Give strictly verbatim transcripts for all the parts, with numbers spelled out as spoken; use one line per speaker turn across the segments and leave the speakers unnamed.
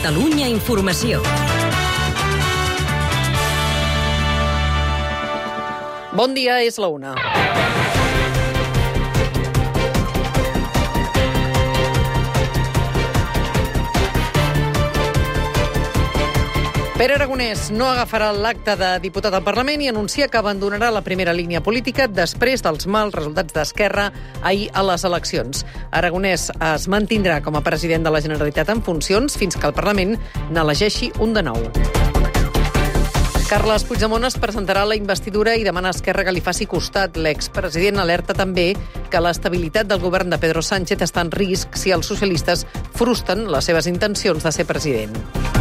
Catalunya Informació.
Bon dia, és la una. Pere Aragonès no agafarà l'acta de diputat al Parlament i anuncia que abandonarà la primera línia política després dels mals resultats d'Esquerra ahir a les eleccions. Aragonès es mantindrà com a president de la Generalitat en funcions fins que el Parlament n'elegeixi un de nou. Carles Puigdemont es presentarà a la investidura i demana a Esquerra que li faci costat. L'expresident alerta també que l'estabilitat del govern de Pedro Sánchez està en risc si els socialistes frusten les seves intencions de ser president.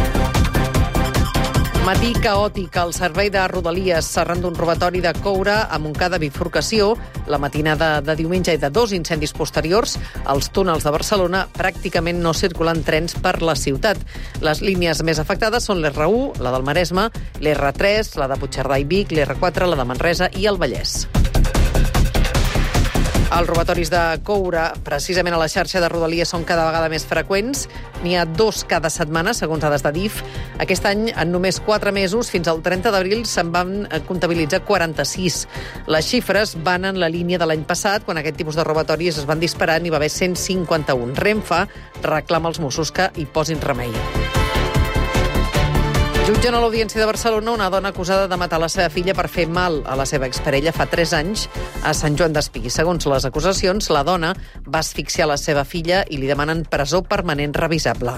Matí caòtic al servei de Rodalies arran d'un robatori de coure a Montcada Bifurcació. La matinada de diumenge i de dos incendis posteriors als túnels de Barcelona pràcticament no circulen trens per la ciutat. Les línies més afectades són l'R u, la del Maresme, l'R tres, la de Puigcerdà i Vic, l'R quatre, la de Manresa i el Vallès. Els robatoris de coure, precisament a la xarxa de Rodalies, són cada vegada més freqüents. N'hi ha dos cada setmana, segons dades de D I F. Aquest any, en només quatre mesos, fins al trenta d'abril, se'n van comptabilitzar quaranta-sis. Les xifres van en la línia de l'any passat, quan aquest tipus de robatoris es van disparar, n'hi va haver cent cinquanta-un. Renfe reclama als Mossos que hi posin remei. Jutgen a l'Audiència de Barcelona una dona acusada de matar la seva filla per fer mal a la seva exparella fa tres anys a Sant Joan d'Espí. Segons les acusacions, la dona va asfixiar la seva filla i li demanen presó permanent revisable.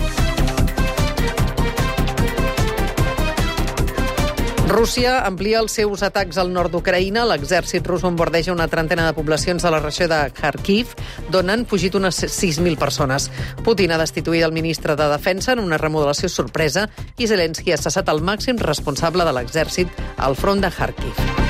Rússia amplia els seus atacs al nord d'Ucraïna. L'exèrcit rus bombardeja una trentena de poblacions de la regió de Kharkiv, d'on han fugit unes sis mil persones. Putin ha destituït el ministre de Defensa en una remodelació sorpresa i Zelensky ha cessat el màxim responsable de l'exèrcit al front de Kharkiv.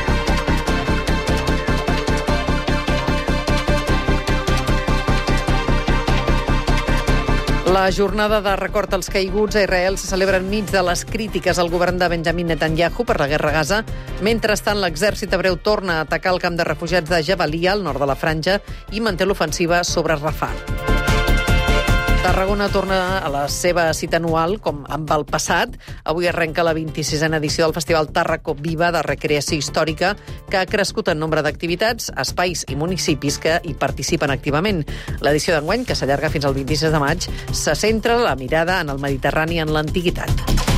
La jornada de record als caiguts a Israel se celebra enmig de les crítiques al govern de Benjamin Netanyahu per la guerra a Gaza. Mentrestant, l'exèrcit hebreu torna a atacar el camp de refugiats de Jabalia, al nord de la Franja, i manté l'ofensiva sobre Rafah. Tarragona torna a la seva cita anual, com amb el passat. Avui arrenca la vint-i-sisena edició del Festival Tàrraco Viva de recreació històrica, que ha crescut en nombre d'activitats, espais i municipis que hi participen activament. L'edició d'enguany, que s'allarga fins al vint-i-sis de maig, se centra la mirada en el Mediterrani en l'antiguitat.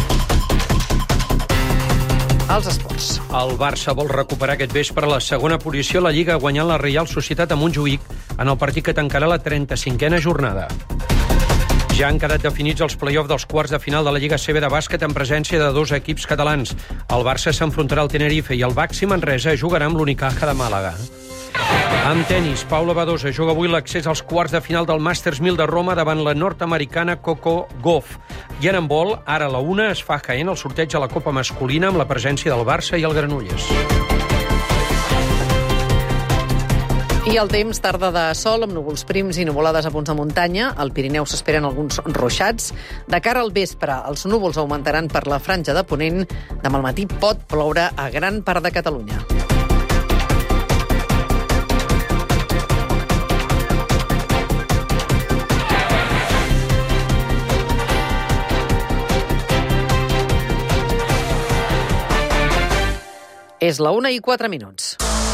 Els esports.
El Barça vol recuperar aquest vespre la segona posició a la Lliga guanyant la Reial Societat a Montjuïc en el partit que tancarà la trenta-cinquena jornada. Ja han quedat definits els play-off dels quarts de final de la Lliga C B de bàsquet en presència de dos equips catalans. El Barça s'enfrontarà al Tenerife i el Baxi Manresa jugarà amb l'Unicaja de Màlaga. En tenis, Paula Badosa juga avui l'accés als quarts de final del Masters mil de Roma davant la nord-americana Coco Gauff. I en handbol, ara a la una es fa a Jaén el sorteig a la Copa masculina amb la presència del Barça i el Granollers.
I el temps, tarda de sol, amb núvols prims i nuvolades a punts de muntanya. Al Pirineu s'esperen alguns ruixats. De cara al vespre, els núvols augmentaran per la franja de ponent. Demà al matí pot ploure a gran part de Catalunya. És la una i quatre minuts.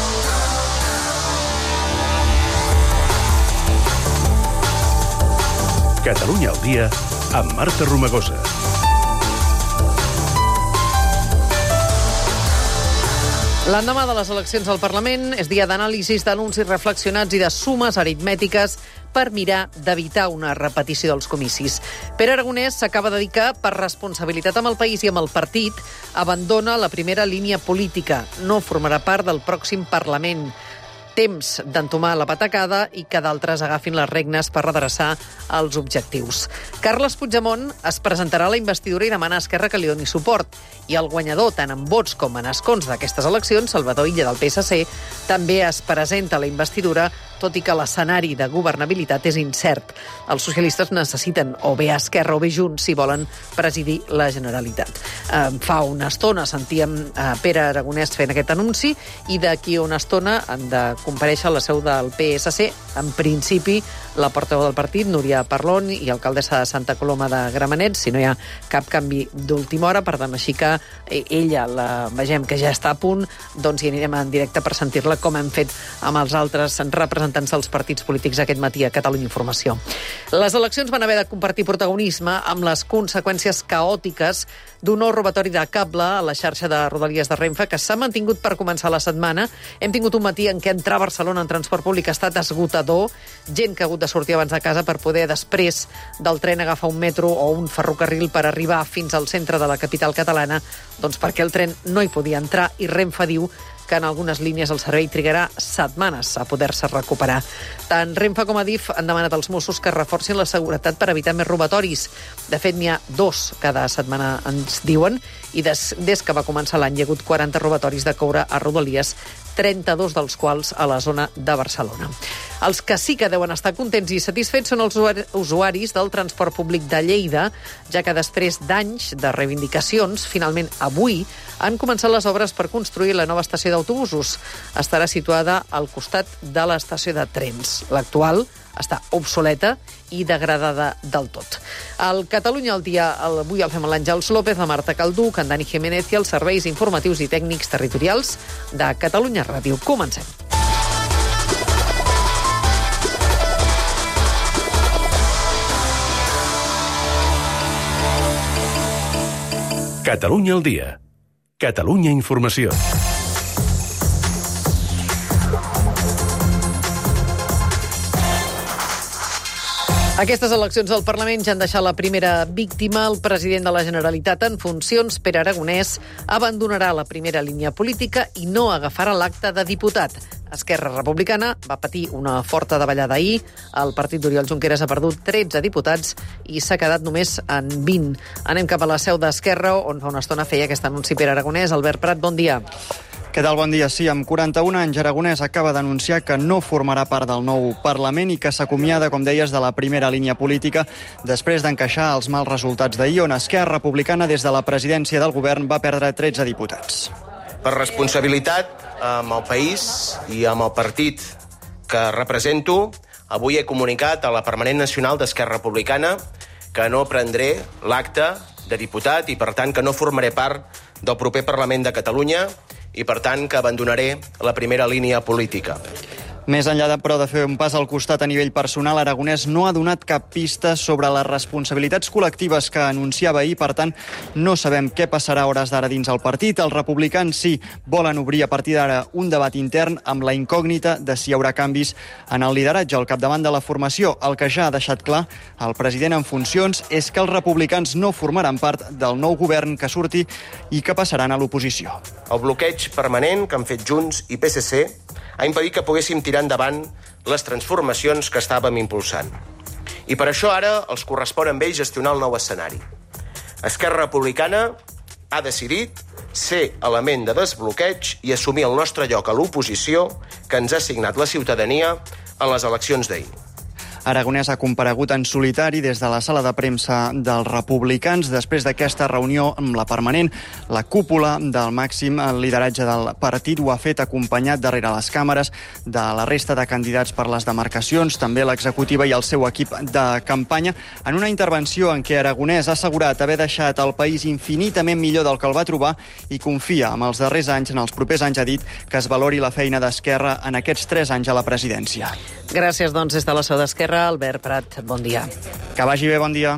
Catalunya al dia, amb Marta Romagosa.
L'endemà de les eleccions al Parlament és dia d'anàlisis, d'anuncis reflexionats i de sumes aritmètiques per mirar d'evitar una repetició dels comicis. Pere Aragonès s'acaba de dir que, per responsabilitat amb el país i amb el partit, abandona la primera línia política. No formarà part del pròxim Parlament. Temps d'entomar la patacada i que d'altres agafin les regnes per redreçar els objectius. Carles Puigdemont es presentarà a la investidura i demana a Esquerra que li doni suport. I el guanyador, tant en vots com en escons d'aquestes eleccions, Salvador Illa del P S C, també es presenta a la investidura, tot i que l'escenari de governabilitat és incert. Els socialistes necessiten o bé Esquerra o bé Junts si volen presidir la Generalitat. Eh, fa una estona sentíem eh, Pere Aragonès fent aquest anunci i d'aquí a una estona han de comparèixer a la seu del P S C. En principi, la portaveu del partit, Núria Parlon, i alcaldessa de Santa Coloma de Gramenet, si no hi ha cap canvi d'última hora, per tant, així que ella, la vegem que ja està a punt, doncs hi anirem en directe per sentir-la, com hem fet amb els altres representants dels partits polítics aquest matí a Catalunya Informació. Les eleccions van haver de compartir protagonisme amb les conseqüències caòtiques d'un nou robatori de cable a la xarxa de Rodalies de Renfe, que s'ha mantingut per començar la setmana. Hem tingut un matí en què entrar a Barcelona en transport públic ha estat esgotador, gent que ha hagut de sortir abans de casa per poder després del tren agafar un metro o un ferrocarril per arribar fins al centre de la capital catalana, doncs perquè el tren no hi podia entrar, i Renfe diu que en algunes línies el servei trigarà setmanes a poder-se recuperar. Tant Renfe com Adif han demanat als Mossos que reforcin la seguretat per evitar més robatoris. De fet, n'hi ha dos cada setmana, ens diuen, i des, des que va començar l'any hi ha hagut quaranta robatoris de coure a Rodalies, trenta-dos dels quals a la zona de Barcelona. Els que sí que deuen estar contents i satisfets són els usuaris del transport públic de Lleida, ja que després d'anys de reivindicacions, finalment avui han començat les obres per construir la nova estació d'autobusos. Estarà situada al costat de l'estació de trens. L'actual està obsoleta i degradada del tot. El Catalunya al dia, avui el fem amb l'Àngels López, la Marta Calduc, en Dani Jiménez i els serveis informatius i tècnics territorials de Catalunya Ràdio. Comencem.
Catalunya al dia. Catalunya Informació.
Aquestes eleccions al Parlament ja han deixat la primera víctima. El president de la Generalitat en funcions, Pere Aragonès, abandonarà la primera línia política i no agafarà l'acta de diputat. Esquerra Republicana va patir una forta davallada ahir. El partit d'Oriol Junqueras ha perdut tretze diputats i s'ha quedat només en vint. Anem cap a la seu d'Esquerra, on fa una estona feia aquest anunci Pere Aragonès. Albert Prat, bon dia.
Què tal? Bon dia. Sí, amb quaranta-un anys, Aragonès acaba d'anunciar que no formarà part del nou Parlament i que s'acomiada, com deies, de la primera línia política després d'encaixar els mals resultats d'ahir, on Esquerra Republicana, des de la presidència del govern, va perdre tretze diputats.
Per responsabilitat amb el país i amb el partit que represento, avui he comunicat a la Permanent Nacional d'Esquerra Republicana que no prendré l'acta de diputat i, per tant, que no formaré part del proper Parlament de Catalunya i, per tant, que abandonaré la primera línia política.
Més enllà, de, però, de fer un pas al costat a nivell personal, Aragonès no ha donat cap pista sobre les responsabilitats col·lectives que anunciava ahir. Per tant, no sabem què passarà a hores d'ara dins el partit. Els republicans sí volen obrir a partir d'ara un debat intern amb la incògnita de si hi haurà canvis en el lideratge al capdavant de la formació. El que ja ha deixat clar el president en funcions és que els republicans no formaran part del nou govern que surti i que passaran a l'oposició.
El bloqueig permanent que han fet Junts i P S C ha impedit que poguéssim tirar endavant les transformacions que estàvem impulsant. I per això ara els correspon amb ells gestionar el nou escenari. Esquerra Republicana ha decidit ser element de desbloqueig i assumir el nostre lloc a l'oposició que ens ha assignat la ciutadania en les eleccions d'ahir.
Aragonès ha comparegut en solitari des de la sala de premsa dels republicans després d'aquesta reunió amb la permanent. La cúpula del màxim lideratge del partit ho ha fet acompanyat darrere les càmeres de la resta de candidats per les demarcacions, també l'executiva i el seu equip de campanya, en una intervenció en què Aragonès ha assegurat haver deixat el país infinitament millor del que el va trobar i confia en els darrers anys, en els propers anys, ha dit, que es valori la feina d'Esquerra en aquests tres anys a la presidència.
Gràcies, doncs, des de la seu d'Esquerra. Albert Prat, bon dia.
Que vagi bé, bon dia.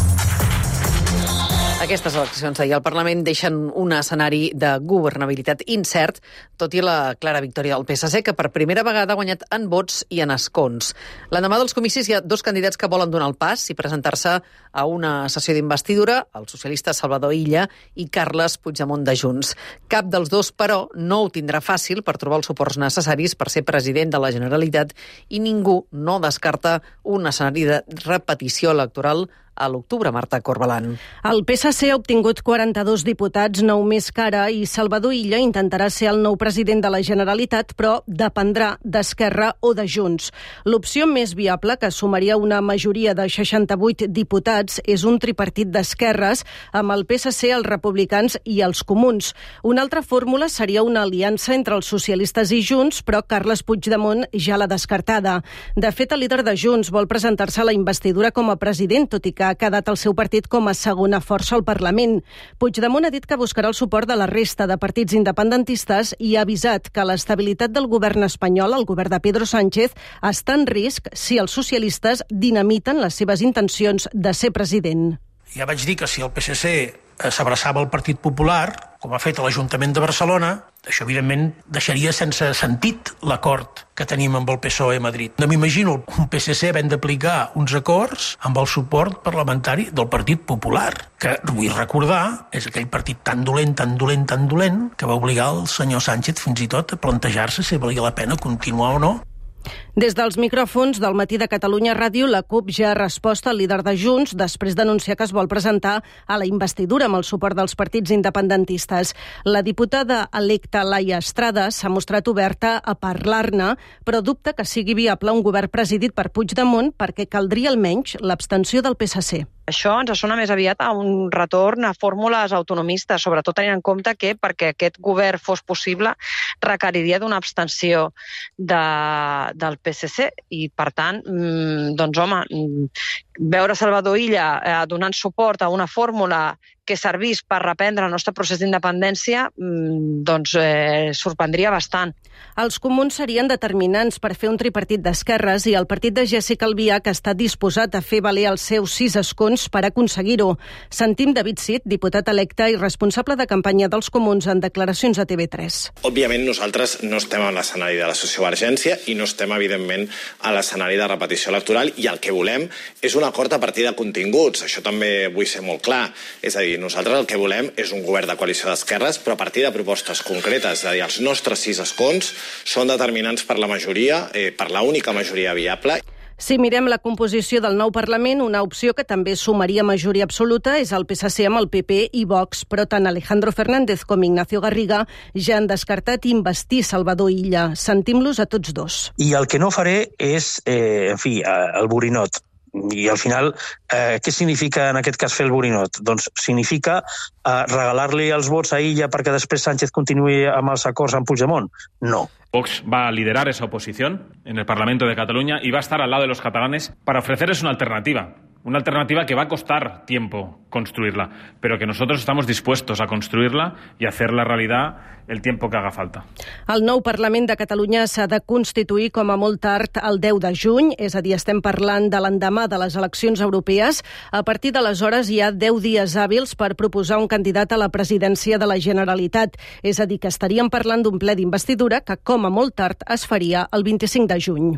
Aquestes eleccions d'ahir al Parlament deixen un escenari de governabilitat incert, tot i la clara victòria del P S C, que per primera vegada ha guanyat en vots i en escons. L'endemà dels comicis hi ha dos candidats que volen donar el pas i presentar-se a una sessió d'investidura, el socialista Salvador Illa i Carles Puigdemont de Junts. Cap dels dos, però, no ho tindrà fàcil per trobar els suports necessaris per ser president de la Generalitat i ningú no descarta un escenari de repetició electoral a l'octubre. Marta Corbalan.
El P S C ha obtingut quaranta-dos diputats, nou més que ara, i Salvador Illa intentarà ser el nou president de la Generalitat, però dependrà d'Esquerra o de Junts. L'opció més viable, que sumaria una majoria de seixanta-vuit diputats, és un tripartit d'esquerres amb el P S C, els republicans i els comuns. Una altra fórmula seria una aliança entre els socialistes i Junts, però Carles Puigdemont ja l'ha descartada. De fet, el líder de Junts vol presentar-se a la investidura com a president, tot i que ha quedat el seu partit com a segona força al Parlament. Puigdemont ha dit que buscarà el suport de la resta de partits independentistes i ha avisat que l'estabilitat del govern espanyol, el govern de Pedro Sánchez, està en risc si els socialistes dinamiten les seves intencions de ser president.
Ja vaig dir que si el P S C s'abraçava al Partit Popular, com ha fet a l'Ajuntament de Barcelona, això evidentment deixaria sense sentit l'acord que tenim amb el P S O E a Madrid. No m'imagino un P S C havent d'aplicar uns acords amb el suport parlamentari del Partit Popular, que, vull recordar, és aquell partit tan dolent, tan dolent, tan dolent, que va obligar el senyor Sánchez fins i tot a plantejar-se si valia la pena continuar o no.
Des dels micròfons del Matí de Catalunya Ràdio, la CUP ja ha respost al líder de Junts després d'anunciar que es vol presentar a la investidura amb el suport dels partits independentistes. La diputada electa Laia Estrada s'ha mostrat oberta a parlar-ne, però dubta que sigui viable un govern presidit per Puigdemont perquè caldria almenys l'abstenció del P S C.
Això ens sona més aviat a un retorn a fórmules autonomistes, sobretot tenint en compte que perquè aquest govern fos possible requeriria d'una abstenció de, del P S C i, per tant, doncs, home, veure Salvador Illa eh, donant suport a una fórmula que servís per reprendre el nostre procés d'independència, doncs eh, sorprendria bastant.
Els comuns serien determinants per fer un tripartit d'esquerres i el partit de Jessica Albiach està disposat a fer valer els seus sis escons per aconseguir-ho. Sentim David Cid, diputat electe i responsable de campanya dels comuns, en declaracions a T V tres.
Òbviament nosaltres no estem en l'escenari de la sociovergència i no estem, evidentment, a l'escenari de repetició electoral i el que volem és un acord a partir de continguts. Això també vull ser molt clar. És a dir, nosaltres el que volem és un govern de coalició d'esquerres, però a partir de propostes concretes. És a dir, els nostres sis escons són determinants per la majoria, eh, per la única majoria viable.
Si mirem la composició del nou Parlament, una opció que també sumaria majoria absoluta és el P S C amb el P P i Vox, però tant Alejandro Fernández com Ignacio Garriga ja han descartat investir Salvador Illa. Sentim-los a tots dos.
I el que no faré és, eh, en fi, el borinot. I al final, eh, què significa en aquest cas fer el borinot? Doncs significa eh, regalar-li els vots a Illa perquè després Sánchez continuï amb els acords amb Puigdemont? No.
Vox va a liderar esa oposición en el Parlamento de Cataluña y va a estar al lado de los catalanes para ofrecerles una alternativa. Una alternativa que va a costar tiempo construirla, pero que nosotros estamos dispuestos a construirla y hacerla realidad el tiempo que haga falta.
El nou Parlament de Catalunya s'ha de constituir com a molt tard el deu de juny, és a dir, estem parlant de l'endemà de les eleccions europees. A partir d'aleshores hi ha deu dies hàbils per proposar un candidat a la presidència de la Generalitat, és a dir, que estaríem parlant d'un ple d'investidura que com a molt tard es faria el vint-i-cinc de juny.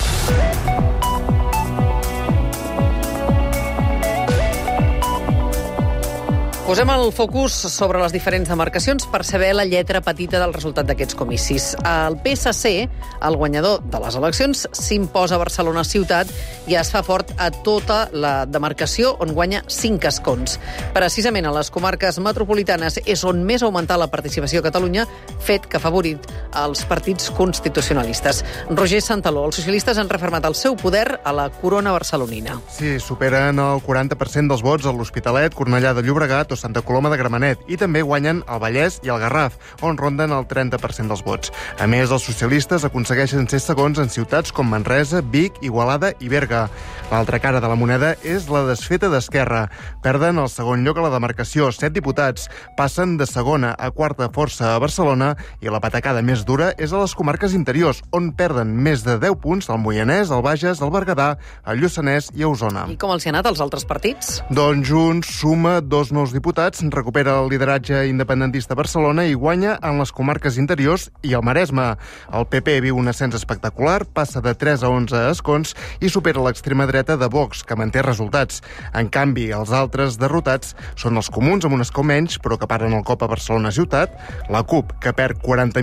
Posem el focus sobre les diferents demarcacions per saber la lletra petita del resultat d'aquests comicis. El P S C, el guanyador de les eleccions, s'imposa a Barcelona ciutat i es fa fort a tota la demarcació, on guanya cinc escons. Precisament a les comarques metropolitanes és on més ha augmentat la participació a Catalunya, fet que ha afavorit els partits constitucionalistes. Roger Santaló, els socialistes han refermat el seu poder a la corona barcelonina.
Sí, superen el quaranta per cent dels vots a l'Hospitalet, Cornellà de Llobregat o Santa Coloma de Gramenet, i també guanyen el Vallès i el Garraf, on ronden el trenta per cent dels vots. A més, els socialistes aconsegueixen ser segons en ciutats com Manresa, Vic, Igualada i Berga. L'altra cara de la moneda és la desfeta d'Esquerra. Perden el segon lloc a la demarcació, set diputats, passen de segona a quarta força a Barcelona, i la patacada més dura és a les comarques interiors, on perden més de deu punts al Moianès, al Bages, al Berguedà, al Lluçanès i a Osona.
I com els hi ha anat als altres partits?
Doncs Junts suma dos nous diputats, recupera el lideratge independentista a Barcelona i guanya en les comarques interiors i al Maresme. El P P viu un ascens espectacular, passa de tres a onze escons i supera l'extrema dreta de Vox, que manté resultats. En canvi, els altres derrotats són els comuns amb un escó menys, però que paren el cop a Barcelona ciutat, la CUP, que perd quaranta mil vots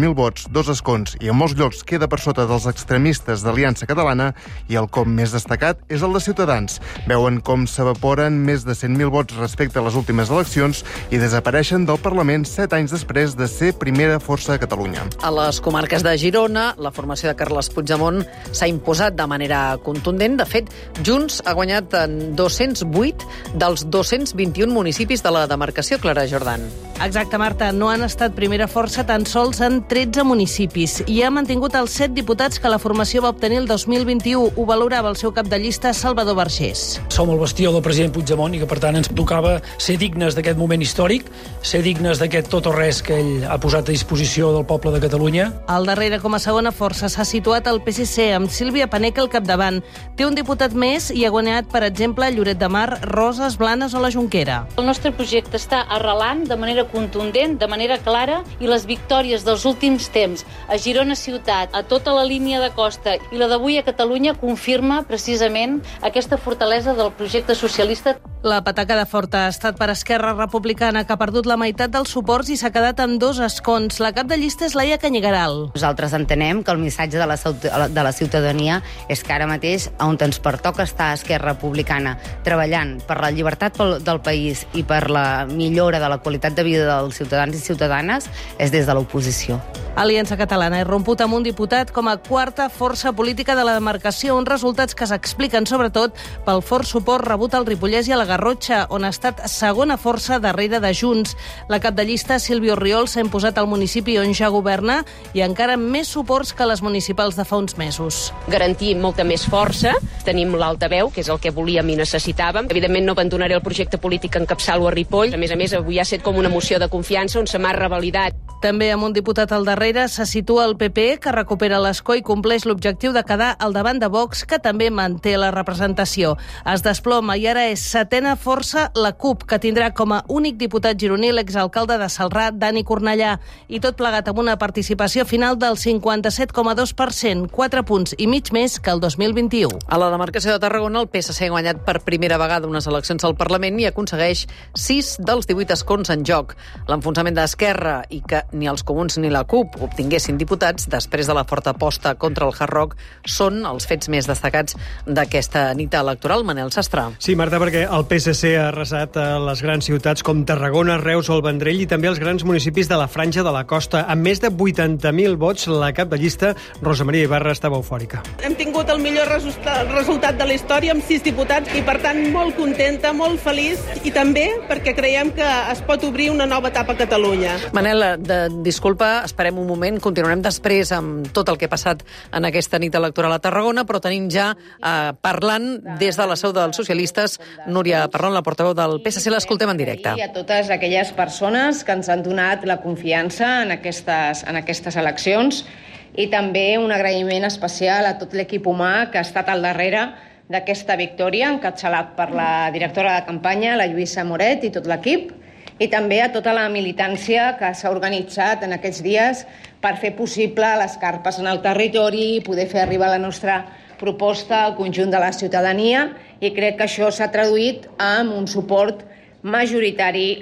dos escons i en molts llocs queda per sota dels extremistes d'Aliança Catalana, i el cop més destacat és el de Ciutadans. Veuen com s'evaporen més de cent mil vots respecte a les últimes eleccions i desapareixen del Parlament set anys després de ser primera força a Catalunya.
A les comarques de Girona, la formació de Carles Puigdemont s'ha imposat de manera contundent. De fet, Junts ha guanyat en dos-cents vuit dels dos-cents vint-i-un municipis de la demarcació. Clara Jordan.
Exacte, Marta. No han estat primera força tan sols en tretze municipis i ha mantingut els set diputats que la formació va obtenir el dos mil vint-i-u. Ho valorava el seu cap de llista, Salvador Vergés.
Som el bastió del president Puigdemont i que, per tant, ens tocava ser dignes d'aquest moment històric, ser dignes d'aquest tot o res que ell ha posat a disposició del poble de Catalunya.
Al darrere, com a segona força, s'ha situat el P S C, amb Sílvia Paneca al capdavant. Té un diputat més i ha guanyat, per exemple, Lloret de Mar, Roses, Blanes o la Jonquera.
El nostre projecte està arrelant de manera contundent, de manera clara, i les victòries dels últims temps a Girona ciutat, a tota la línia de costa i la d'avui a Catalunya confirma precisament aquesta fortalesa del projecte socialista.
La patacada forta ha estat per Esquerra Republicana, que ha perdut la meitat dels suports i s'ha quedat amb dos escons. La cap de llista és Laia Canyigaral.
Nosaltres entenem que el missatge de la, de la ciutadania és que ara mateix, on ens pertoca estar Esquerra Republicana treballant per la llibertat del país i per la millora de la qualitat de vida dels ciutadans i ciutadanes, és des de l'oposició.
Aliança Catalana ha romput amb un diputat com a quarta força política de la demarcació, uns resultats que s'expliquen sobretot pel fort suport rebut al Ripollès i a la Garrotxa, on ha estat segona força darrere de Junts. La cap de llista, Sílvia Orriol, s'ha imposat al municipi on ja governa i encara amb més suports que les municipals de fa uns mesos.
Garantir molta més força, tenim l'altaveu, que és el que volíem i necessitàvem. Evidentment no abandonaré el projecte polític que encapçalo a Ripoll. A més a més, avui ha set com una moció de confiança on se m'ha revalidat.
També amb un diputat al darrere se situa el P P, que recupera l'escó i compleix l'objectiu de quedar al davant de Vox, que també manté la representació. Es desploma i ara és setena força la CUP, que tindrà com a únic diputat gironí l'exalcalde de Celrà, Dani Cornellà, i tot plegat amb una participació final del cinquanta-set coma dos per cent, quatre punts i mig més que el dos mil vint-i-u.
A la demarcació de Tarragona, el P S C ha guanyat per primera vegada unes eleccions al Parlament i aconsegueix sis dels divuit escons en joc. L'enfonsament d'Esquerra i que ni els comuns ni la CUP obtinguessin diputats després de la forta aposta contra el Hard Rock són els fets més destacats d'aquesta nit electoral. Manel Sastre.
Sí, Marta, perquè el P S C ha arrasat a les grans ciutats com Tarragona, Reus o el Vendrell i també als grans municipis de la Franja de la Costa. Amb més de vuitanta mil vots, la cap de llista, Rosa Maria Ibarra, estava eufòrica.
Hem tingut el millor resultat de la història amb sis diputats i, per tant, molt contenta, molt feliç i també perquè creiem que es pot obrir una nova etapa a Catalunya.
Manel, de, disculpa, esperem un moment, continuarem després amb tot el que ha passat en aquesta nit electoral a Tarragona, però tenim ja eh, parlant des de la seu dels socialistes, Núria Parlon, la portaveu del P S C, l'escoltem en directe.
I a totes aquelles persones que ens han donat la confiança en aquestes, en aquestes eleccions i també un agraïment especial a tot l'equip humà que ha estat al darrere d'aquesta victòria, encapçalat per la directora de campanya, la Lluïsa Moret, i tot l'equip, i també a tota la militància que s'ha organitzat en aquests dies per fer possible les carpes en el territori i poder fer arribar la nostra proposta al conjunt de la ciutadania, i crec que això s'ha traduït en un suport majoritari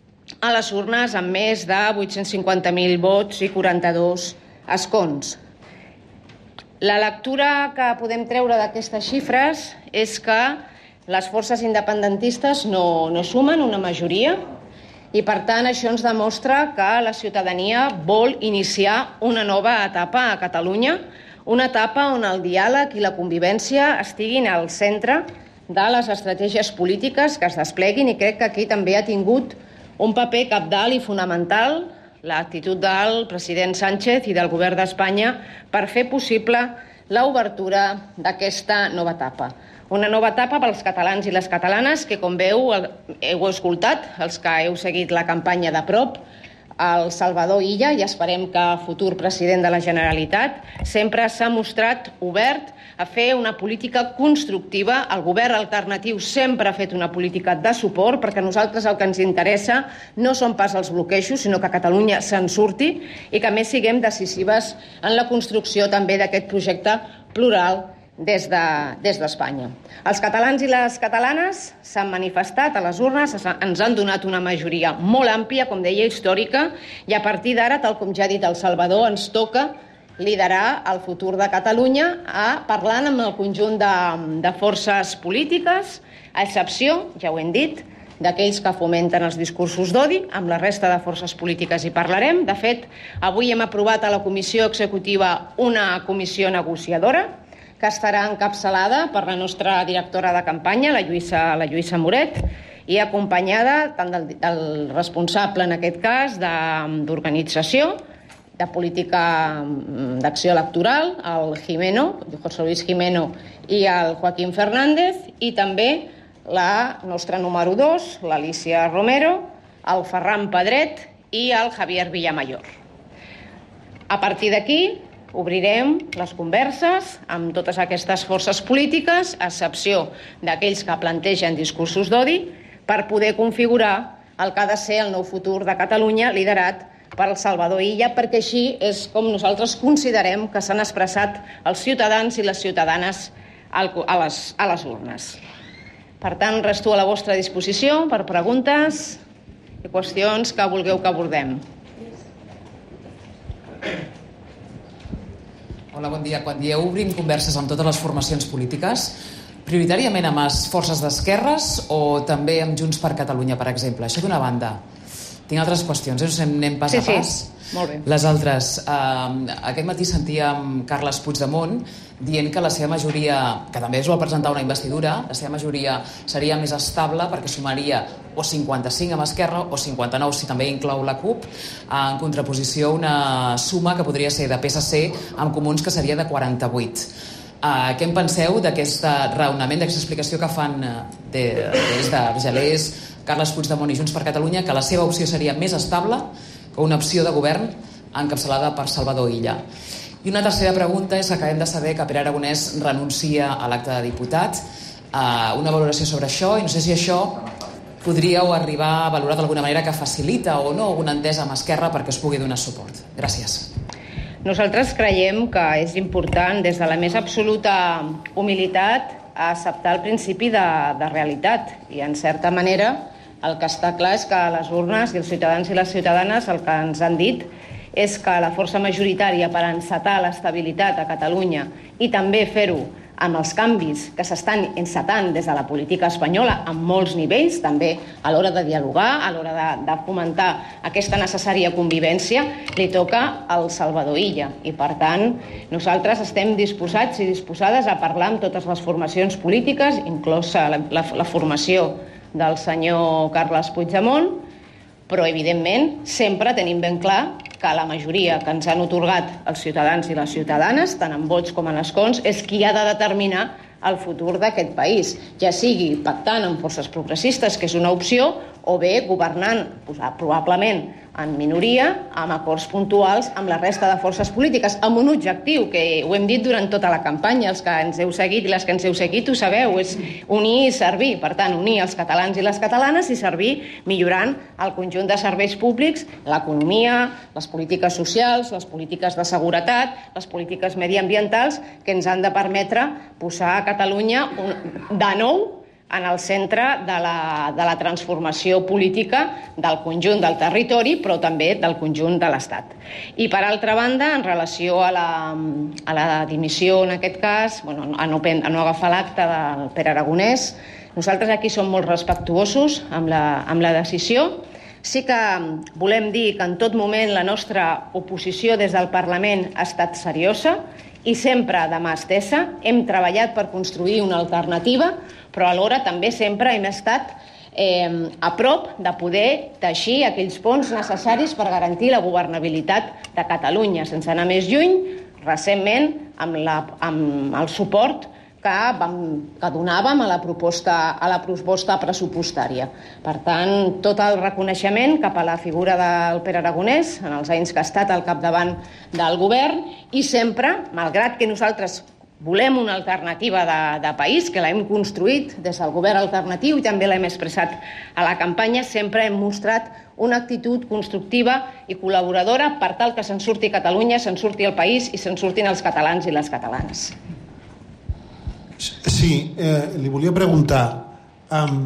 a les urnes amb més de vuit-cents cinquanta mil vots i quaranta-dos escons. La lectura que podem treure d'aquestes xifres és que les forces independentistes no, no sumen una majoria i, per tant, això ens demostra que la ciutadania vol iniciar una nova etapa a Catalunya, una etapa on el diàleg i la convivència estiguin al centre de les estratègies polítiques que es despleguin, i crec que aquí també ha tingut un paper cabdal i fonamental l'actitud del president Sánchez i del govern d'Espanya per fer possible l'obertura d'aquesta nova etapa. Una nova etapa pels catalans i les catalanes que, com veu, heu escoltat, els que heu seguit la campanya de prop, el Salvador Illa, i esperem que futur president de la Generalitat, sempre s'ha mostrat obert a fer una política constructiva. El govern alternatiu sempre ha fet una política de suport, perquè a nosaltres el que ens interessa no són pas els bloquejos, sinó que Catalunya se'n surti i que, a més, siguem decisives en la construcció també d'aquest projecte plural des de, des d'Espanya. Els catalans i les catalanes s'han manifestat a les urnes, ens han donat una majoria molt àmplia, com deia, històrica, i a partir d'ara, tal com ja ha dit el Salvador, ens toca liderar el futur de Catalunya a, parlant amb el conjunt de, de forces polítiques, a excepció, ja ho hem dit, d'aquells que fomenten els discursos d'odi. Amb la resta de forces polítiques hi parlarem. De fet, avui hem aprovat a la Comissió Executiva una comissió negociadora que estarà encapçalada per la nostra directora de campanya, la Lluïsa, la Lluïsa Moret, i acompanyada tant del, del responsable, en aquest cas, d'organització, de, de política d'acció electoral, el Jimeno, José Luis Jimeno, i el Joaquín Fernández, i també la nostra número dos, l'Alicia Romero, el Ferran Pedret i el Javier Villamayor. A partir d'aquí, obrirem les converses amb totes aquestes forces polítiques, a excepció d'aquells que plantegen discursos d'odi, per poder configurar el que ha de ser el nou futur de Catalunya, liderat per el Salvador Illa, perquè així és com nosaltres considerem que s'han expressat els ciutadans i les ciutadanes a les, a les urnes. Per tant, resto a la vostra disposició per preguntes i qüestions que vulgueu que abordem.
Hola, bon dia. Quan dieu obrim converses amb totes les formacions polítiques, prioritàriament amb les forces d'esquerres o també amb Junts per Catalunya, per exemple? Això d'una banda. Tinc altres qüestions, eh? Anem pas
sí,
a pas.
Sí, molt bé.
Les altres. Eh, aquest matí sentíem Carles Puigdemont dient que la seva majoria, que també es vol presentar una investidura, la seva majoria seria més estable perquè sumaria o cinquanta-cinc amb Esquerra o cinquanta-nou si també inclou la CUP, en contraposició a una suma que podria ser de P S C amb Comuns, que seria de quaranta-vuit. Uh, què en penseu d'aquest raonament, d'aquesta explicació que fan de, des de Argelers, Carles Puigdemont i Junts per Catalunya, que la seva opció seria més estable que una opció de govern encapçalada per Salvador Illa? I una tercera pregunta és que acabem de saber que Pere Aragonès renuncia a l'acte de diputat. Uh, una valoració sobre això, i no sé si això podríeu arribar a valorar d'alguna manera que facilita o no una entesa amb Esquerra perquè es pugui donar suport. Gràcies.
Nosaltres creiem que és important, des de la més absoluta humilitat, acceptar el principi de, de realitat. I, en certa manera, el que està clar és que les urnes i els ciutadans i les ciutadanes el que ens han dit és que la força majoritària per encetar l'estabilitat a Catalunya i també fer-ho amb els canvis que s'estan encetant des de la política espanyola en molts nivells, també a l'hora de dialogar, a l'hora de, de fomentar aquesta necessària convivència, li toca al Salvador Illa. I, per tant, nosaltres estem disposats i disposades a parlar amb totes les formacions polítiques, inclosa la, la, la formació del senyor Carles Puigdemont, però, evidentment, sempre tenim ben clar que la majoria que ens han otorgat els ciutadans i les ciutadanes, tant en vots com en escons, és qui ha de determinar el futur d'aquest país, ja sigui pactant amb forces progressistes, que és una opció, o bé governant, probablement en minoria, amb acords puntuals amb la resta de forces polítiques, amb un objectiu, que ho hem dit durant tota la campanya, els que ens heu seguit i les que ens heu seguit ho sabeu, és unir i servir, per tant, unir els catalans i les catalanes i servir millorant el conjunt de serveis públics, l'economia, les polítiques socials, les polítiques de seguretat, les polítiques mediambientals, que ens han de permetre posar a Catalunya de nou en el centre de la, de la transformació política del conjunt del territori, però també del conjunt de l'Estat. I, per altra banda, en relació a la, a la dimissió, en aquest cas, bueno, a, no, a no agafar l'acte del Pere Aragonès, nosaltres aquí som molt respectuosos amb la, amb la decisió. Sí que volem dir que en tot moment la nostra oposició des del Parlament ha estat seriosa i sempre de mà estesa. Hem treballat per construir una alternativa, però alhora també sempre hem estat eh, a prop de poder teixir aquells ponts necessaris per garantir la governabilitat de Catalunya. Sense anar més lluny, recentment, amb, la, amb el suport que, vam, que donàvem a la, proposta, a la proposta pressupostària. Per tant, tot el reconeixement cap a la figura del Pere Aragonès en els anys que ha estat al capdavant del govern, i sempre, malgrat que nosaltres volem una alternativa de, de país, que l'hem construït des del govern alternatiu i també l'hem expressat a la campanya, sempre hem mostrat una actitud constructiva i col·laboradora per tal que se'n surti Catalunya, se'n surti el país i se'n surtin els catalans i les catalanes.
Sí, eh, li volia preguntar, um,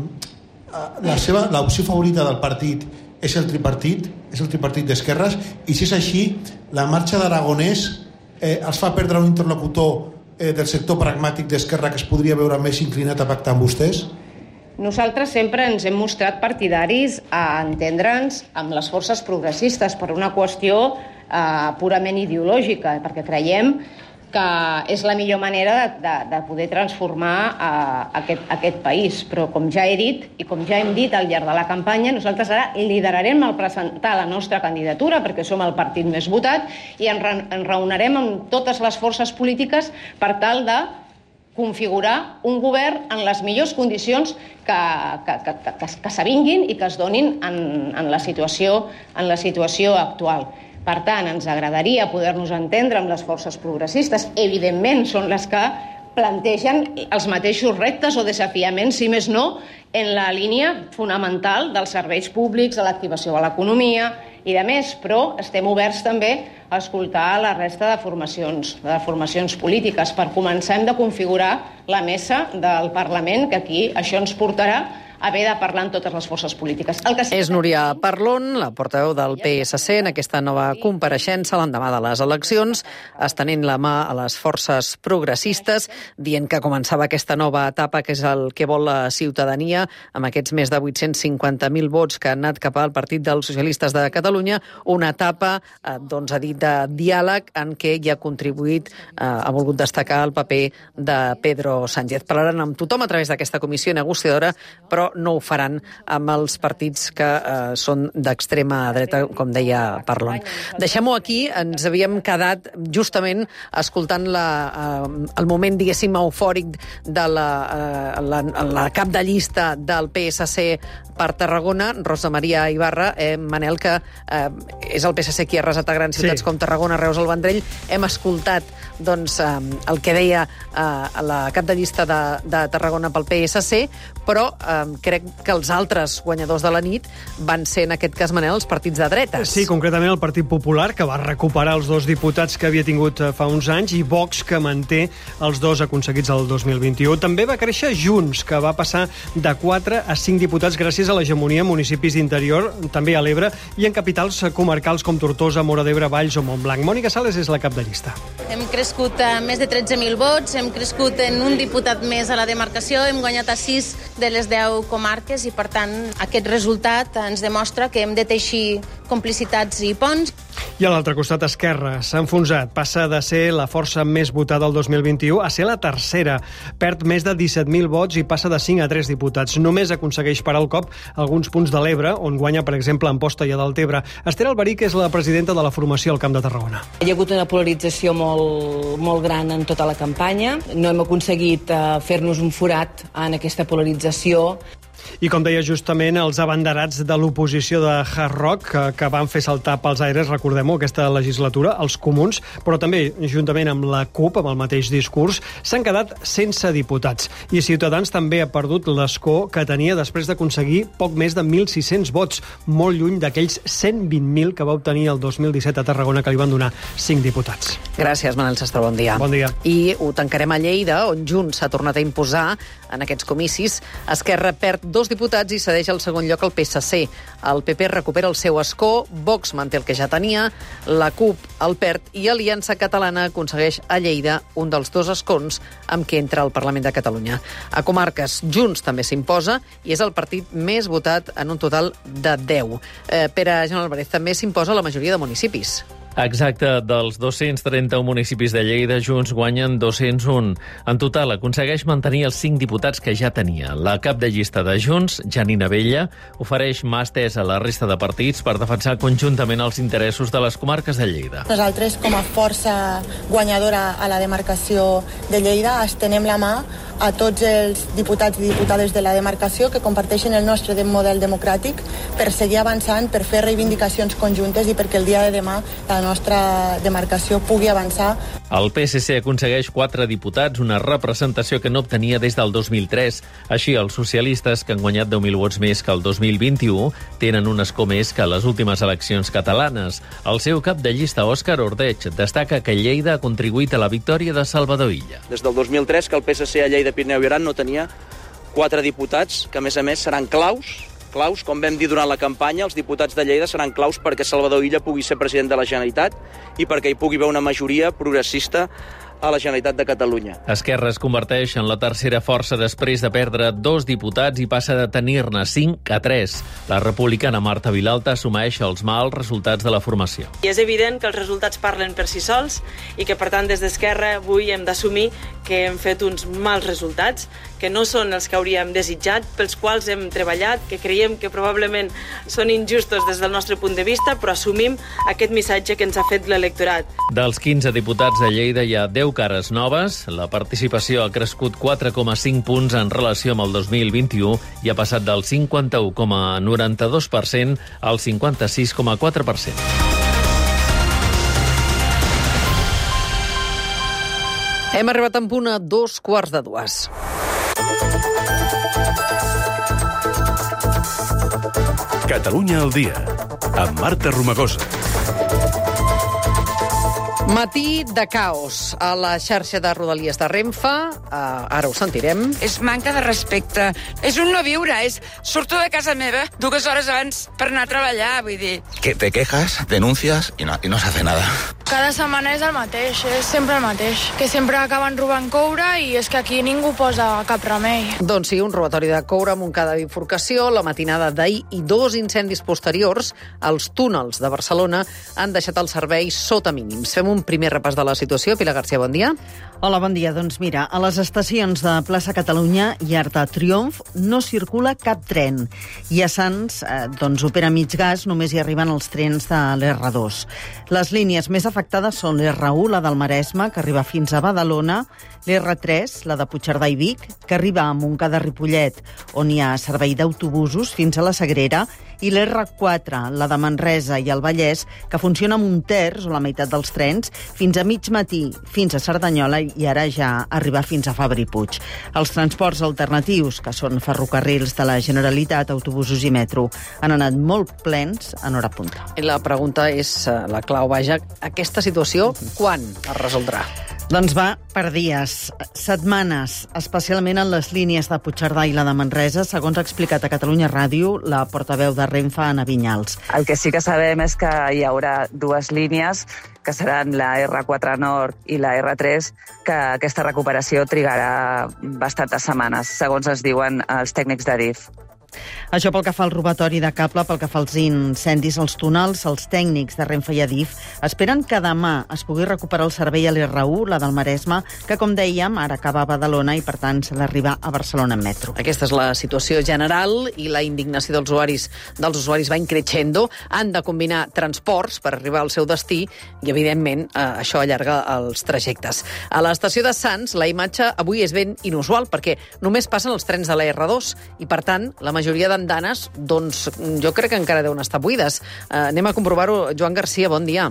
la seva l'opció favorita del partit és el tripartit, és el tripartit d'esquerres, i si és així, la marxa d'Aragonès eh, els fa perdre un interlocutor eh, del sector pragmàtic d'Esquerra que es podria veure més inclinat a pactar amb vostès?
Nosaltres sempre ens hem mostrat partidaris a entendre'ns amb les forces progressistes per una qüestió eh, purament ideològica, perquè creiem que és la millor manera de, de, de poder transformar uh, aquest, aquest país. Però, com ja he dit, i com ja hem dit al llarg de la campanya, nosaltres ara liderarem el presentar la nostra candidatura, perquè som el partit més votat, i ens, re, ens reunirem amb totes les forces polítiques per tal de configurar un govern en les millors condicions que, que, que, que, que, que s'avinguin i que es donin en, en, la situació, en la situació actual. Per tant, ens agradaria poder-nos entendre amb les forces progressistes. Evidentment, són les que plantegen els mateixos reptes o desafiaments, si més no, en la línia fonamental dels serveis públics, de l'activació de l'economia i de més, però estem oberts també a escoltar la resta de formacions, de formacions polítiques. Per començar, hem de configurar la mesa del Parlament, que aquí això ens portarà haver de parlar amb totes les forces polítiques. El que sí...
És Núria Parlon, la portaveu del P S C, en aquesta nova compareixença l'endemà de les eleccions, estenent la mà a les forces progressistes, dient que començava aquesta nova etapa, que és el que vol la ciutadania, amb aquests més de vuit-cents cinquanta mil vots que han anat cap al Partit dels Socialistes de Catalunya, una etapa, eh, doncs, ha dit, de diàleg en què hi ha contribuït, eh, ha volgut destacar el paper de Pedro Sánchez. Parlaran amb tothom a través d'aquesta comissió negociadora, però no ho faran amb els partits que eh, són d'extrema dreta, com deia Parlon. Deixem-ho aquí, ens havíem quedat justament escoltant la, eh, el moment, diguéssim, eufòric de la, eh, la, la cap de llista del P S C per Tarragona, Rosa Maria Ibarra, eh, Manel, que eh, és el P S C qui ha arrasat a grans ciutats sí. com Tarragona, Reus, el Vendrell. Hem escoltat doncs, eh, el que deia eh, la cap de llista de, de Tarragona pel P S C, però eh, crec que els altres guanyadors de la nit van ser, en aquest cas, Manel, els partits de dretes.
Sí, concretament el Partit Popular, que va recuperar els dos diputats que havia tingut fa uns anys, i Vox, que manté els dos aconseguits el dos mil vint-i-u. També va créixer Junts, que va passar de quatre a cinc diputats gràcies a l'hegemonia en municipis d'interior, també a l'Ebre, i en capitals comarcals com Tortosa, Móra d'Ebre, Valls o Montblanc. Mònica Sales és la cap de llista.
Hem crescut a més de tretze mil vots, hem crescut en un diputat més a la demarcació, hem guanyat a sis de les deu comarques i, per tant, aquest resultat ens demostra que hem de teixir complicitats i ponts.
I a l'altre costat, Esquerra s'ha enfonsat. Passa de ser la força més votada el dos mil vint-i-u a ser la tercera. Perd més de disset mil vots i passa de cinc a tres diputats. Només aconsegueix parar el cop alguns punts de l'Ebre, on guanya, per exemple, Amposta i a Deltebre. Esther Alberic és la presidenta de la formació al Camp de Tarragona.
Hi ha hagut una polarització molt, molt gran en tota la campanya. No hem aconseguit uh, fer-nos un forat en aquesta polarització.
I com deia justament, els abanderats de l'oposició de Hard Rock, que, que van fer saltar pels aires, recordem-ho, aquesta legislatura, els comuns, però també, juntament amb la CUP, amb el mateix discurs, s'han quedat sense diputats. I Ciutadans també ha perdut l'escó que tenia després d'aconseguir poc més de mil sis-cents vots, molt lluny d'aquells cent vint mil que va obtenir el dos mil disset a Tarragona, que li van donar cinc diputats.
Gràcies, Manel Sastre, bon dia.
Bon dia.
I ho tancarem a Lleida, on Junts s'ha tornat a imposar en aquests comicis. Esquerra perd dos diputats i cedeix el segon lloc al P S C. El P P recupera el seu escó, Vox manté el que ja tenia, la CUP el perd i Aliança Catalana aconsegueix a Lleida un dels dos escons amb què entra al Parlament de Catalunya. A comarques, Junts també s'imposa i és el partit més votat en un total de deu. Eh, Pere Joan Álvarez, també s'imposa a la majoria de municipis.
Exacte, dels dos-cents trenta-un municipis de Lleida, Junts guanyen dos-cents un. En total, aconsegueix mantenir els cinc diputats que ja tenia. La cap de llista de Junts, Janina Vella, ofereix mà estesa a la resta de partits per defensar conjuntament els interessos de les comarques de Lleida.
Nosaltres, com a força guanyadora a la demarcació de Lleida, estenem la mà
a tots els diputats i diputades de la demarcació que comparteixen el nostre model democràtic per seguir avançant, per fer reivindicacions conjuntes i perquè el dia de demà la nostra demarcació pugui avançar.
El P S C aconsegueix quatre diputats, una representació que no obtenia des del dos mil tres. Així, els socialistes, que han guanyat deu mil vots més que el dos mil vint-i-u, tenen un escó més que les últimes eleccions catalanes. El seu cap de llista, Òscar Ordeig, destaca que Lleida ha contribuït a la victòria de Salvador Illa.
Des del dos mil tres que el P S C a Lleida, Pirineu i Aran no tenia quatre diputats que, a més a més, seran claus, claus, com vam dir durant la campanya, els diputats de Lleida seran claus perquè Salvador Illa pugui ser president de la Generalitat i perquè hi pugui haver una majoria progressista a la Generalitat de Catalunya.
Esquerra es converteix en la tercera força després de perdre dos diputats i passa de tenir-ne cinc a tres. La republicana Marta Vilalta assumeix els mals resultats de la formació.
I és evident que els resultats parlen per si sols i que, per tant, des d'Esquerra avui hem d'assumir que hem fet uns mals resultats, que no són els que hauríem desitjat, pels quals hem treballat, que creiem que probablement són injustos des del nostre punt de vista, però assumim aquest missatge que ens ha fet l'electorat.
Dels quinze diputats de Lleida hi ha deu cares noves. La participació ha crescut quatre coma cinc punts en relació amb el dos mil vint-i-u i ha passat del cinquanta-u coma noranta-dos per cent al cinquanta-sis coma quatre per cent.
Hem arribat en punt a dos quarts de dues.
Catalunya al dia, amb Marta Romagosa.
Matí de caos a la xarxa de Rodalies de Renfe. Uh, ara ho sentirem.
És manca de respecte. És un no viure. És surto de casa meva dues hores abans per anar a treballar, vull dir.
Que te quejas, denuncias i no, i no se hace nada.
Cada setmana és el mateix, és sempre el mateix. Que sempre acaben robant coure i és que aquí ningú posa cap remei.
Doncs sí, un robatori de coure amb un cada bifurcació. La matinada d'ahir i dos incendis posteriors als túnels de Barcelona han deixat el servei sota mínims. Fem un primer repàs de la situació. Pilar García, bon dia.
Hola, bon dia. Doncs mira, a les estacions de Plaça Catalunya i Arc de Triomf no circula cap tren. I a Sants, eh, doncs, opera mig gas, només hi arriben els trens de l'R dos. Les línies més afectades són l'R u, la del Maresme, que arriba fins a Badalona, l'R tres, la de Puigcerdà i Vic, que arriba a Montcada Ripollet, on hi ha servei d'autobusos fins a la Sagrera, i l'R quatre, la de Manresa i el Vallès, que funciona amb un terç o la meitat dels trens fins a mig matí, fins a Cerdanyola i ara ja arriba fins a Fabra i Puig. Els transports alternatius, que són ferrocarrils de la Generalitat, autobusos i metro, han anat molt plens en hora punta.
I la pregunta és, la clau, vaja, aquesta situació quan es resoldrà?
Doncs va per dies, setmanes, especialment en les línies de Puigcerdà i la de Manresa, segons ha explicat a Catalunya Ràdio la portaveu de Renfe, Anna Vinyals.
El que sí que sabem és que hi haurà dues línies, que seran la R quatre Nord i la R tres, que aquesta recuperació trigarà bastantes setmanes, segons es diuen els tècnics d'Adif.
Això pel que fa al robatori de cable, pel que fa als incendis als túnels, els tècnics de Renfe i Adif esperen que demà es pugui recuperar el servei a l'R u, la del Maresme, que, com dèiem, ara acaba a Badalona i, per tant, s'ha d'arribar a Barcelona en metro.
Aquesta és la situació general i la indignació dels usuaris, dels usuaris va increixendo. Han de combinar transports per arribar al seu destí i, evidentment, eh, això allarga els trajectes. A l'estació de Sants, la imatge avui és ben inusual perquè només passen els trens de la R dos i, per tant, la majoria d'andanes, doncs, jo crec que encara deuen estar buides. Uh, anem a comprovar-ho. Joan Garcia, bon dia.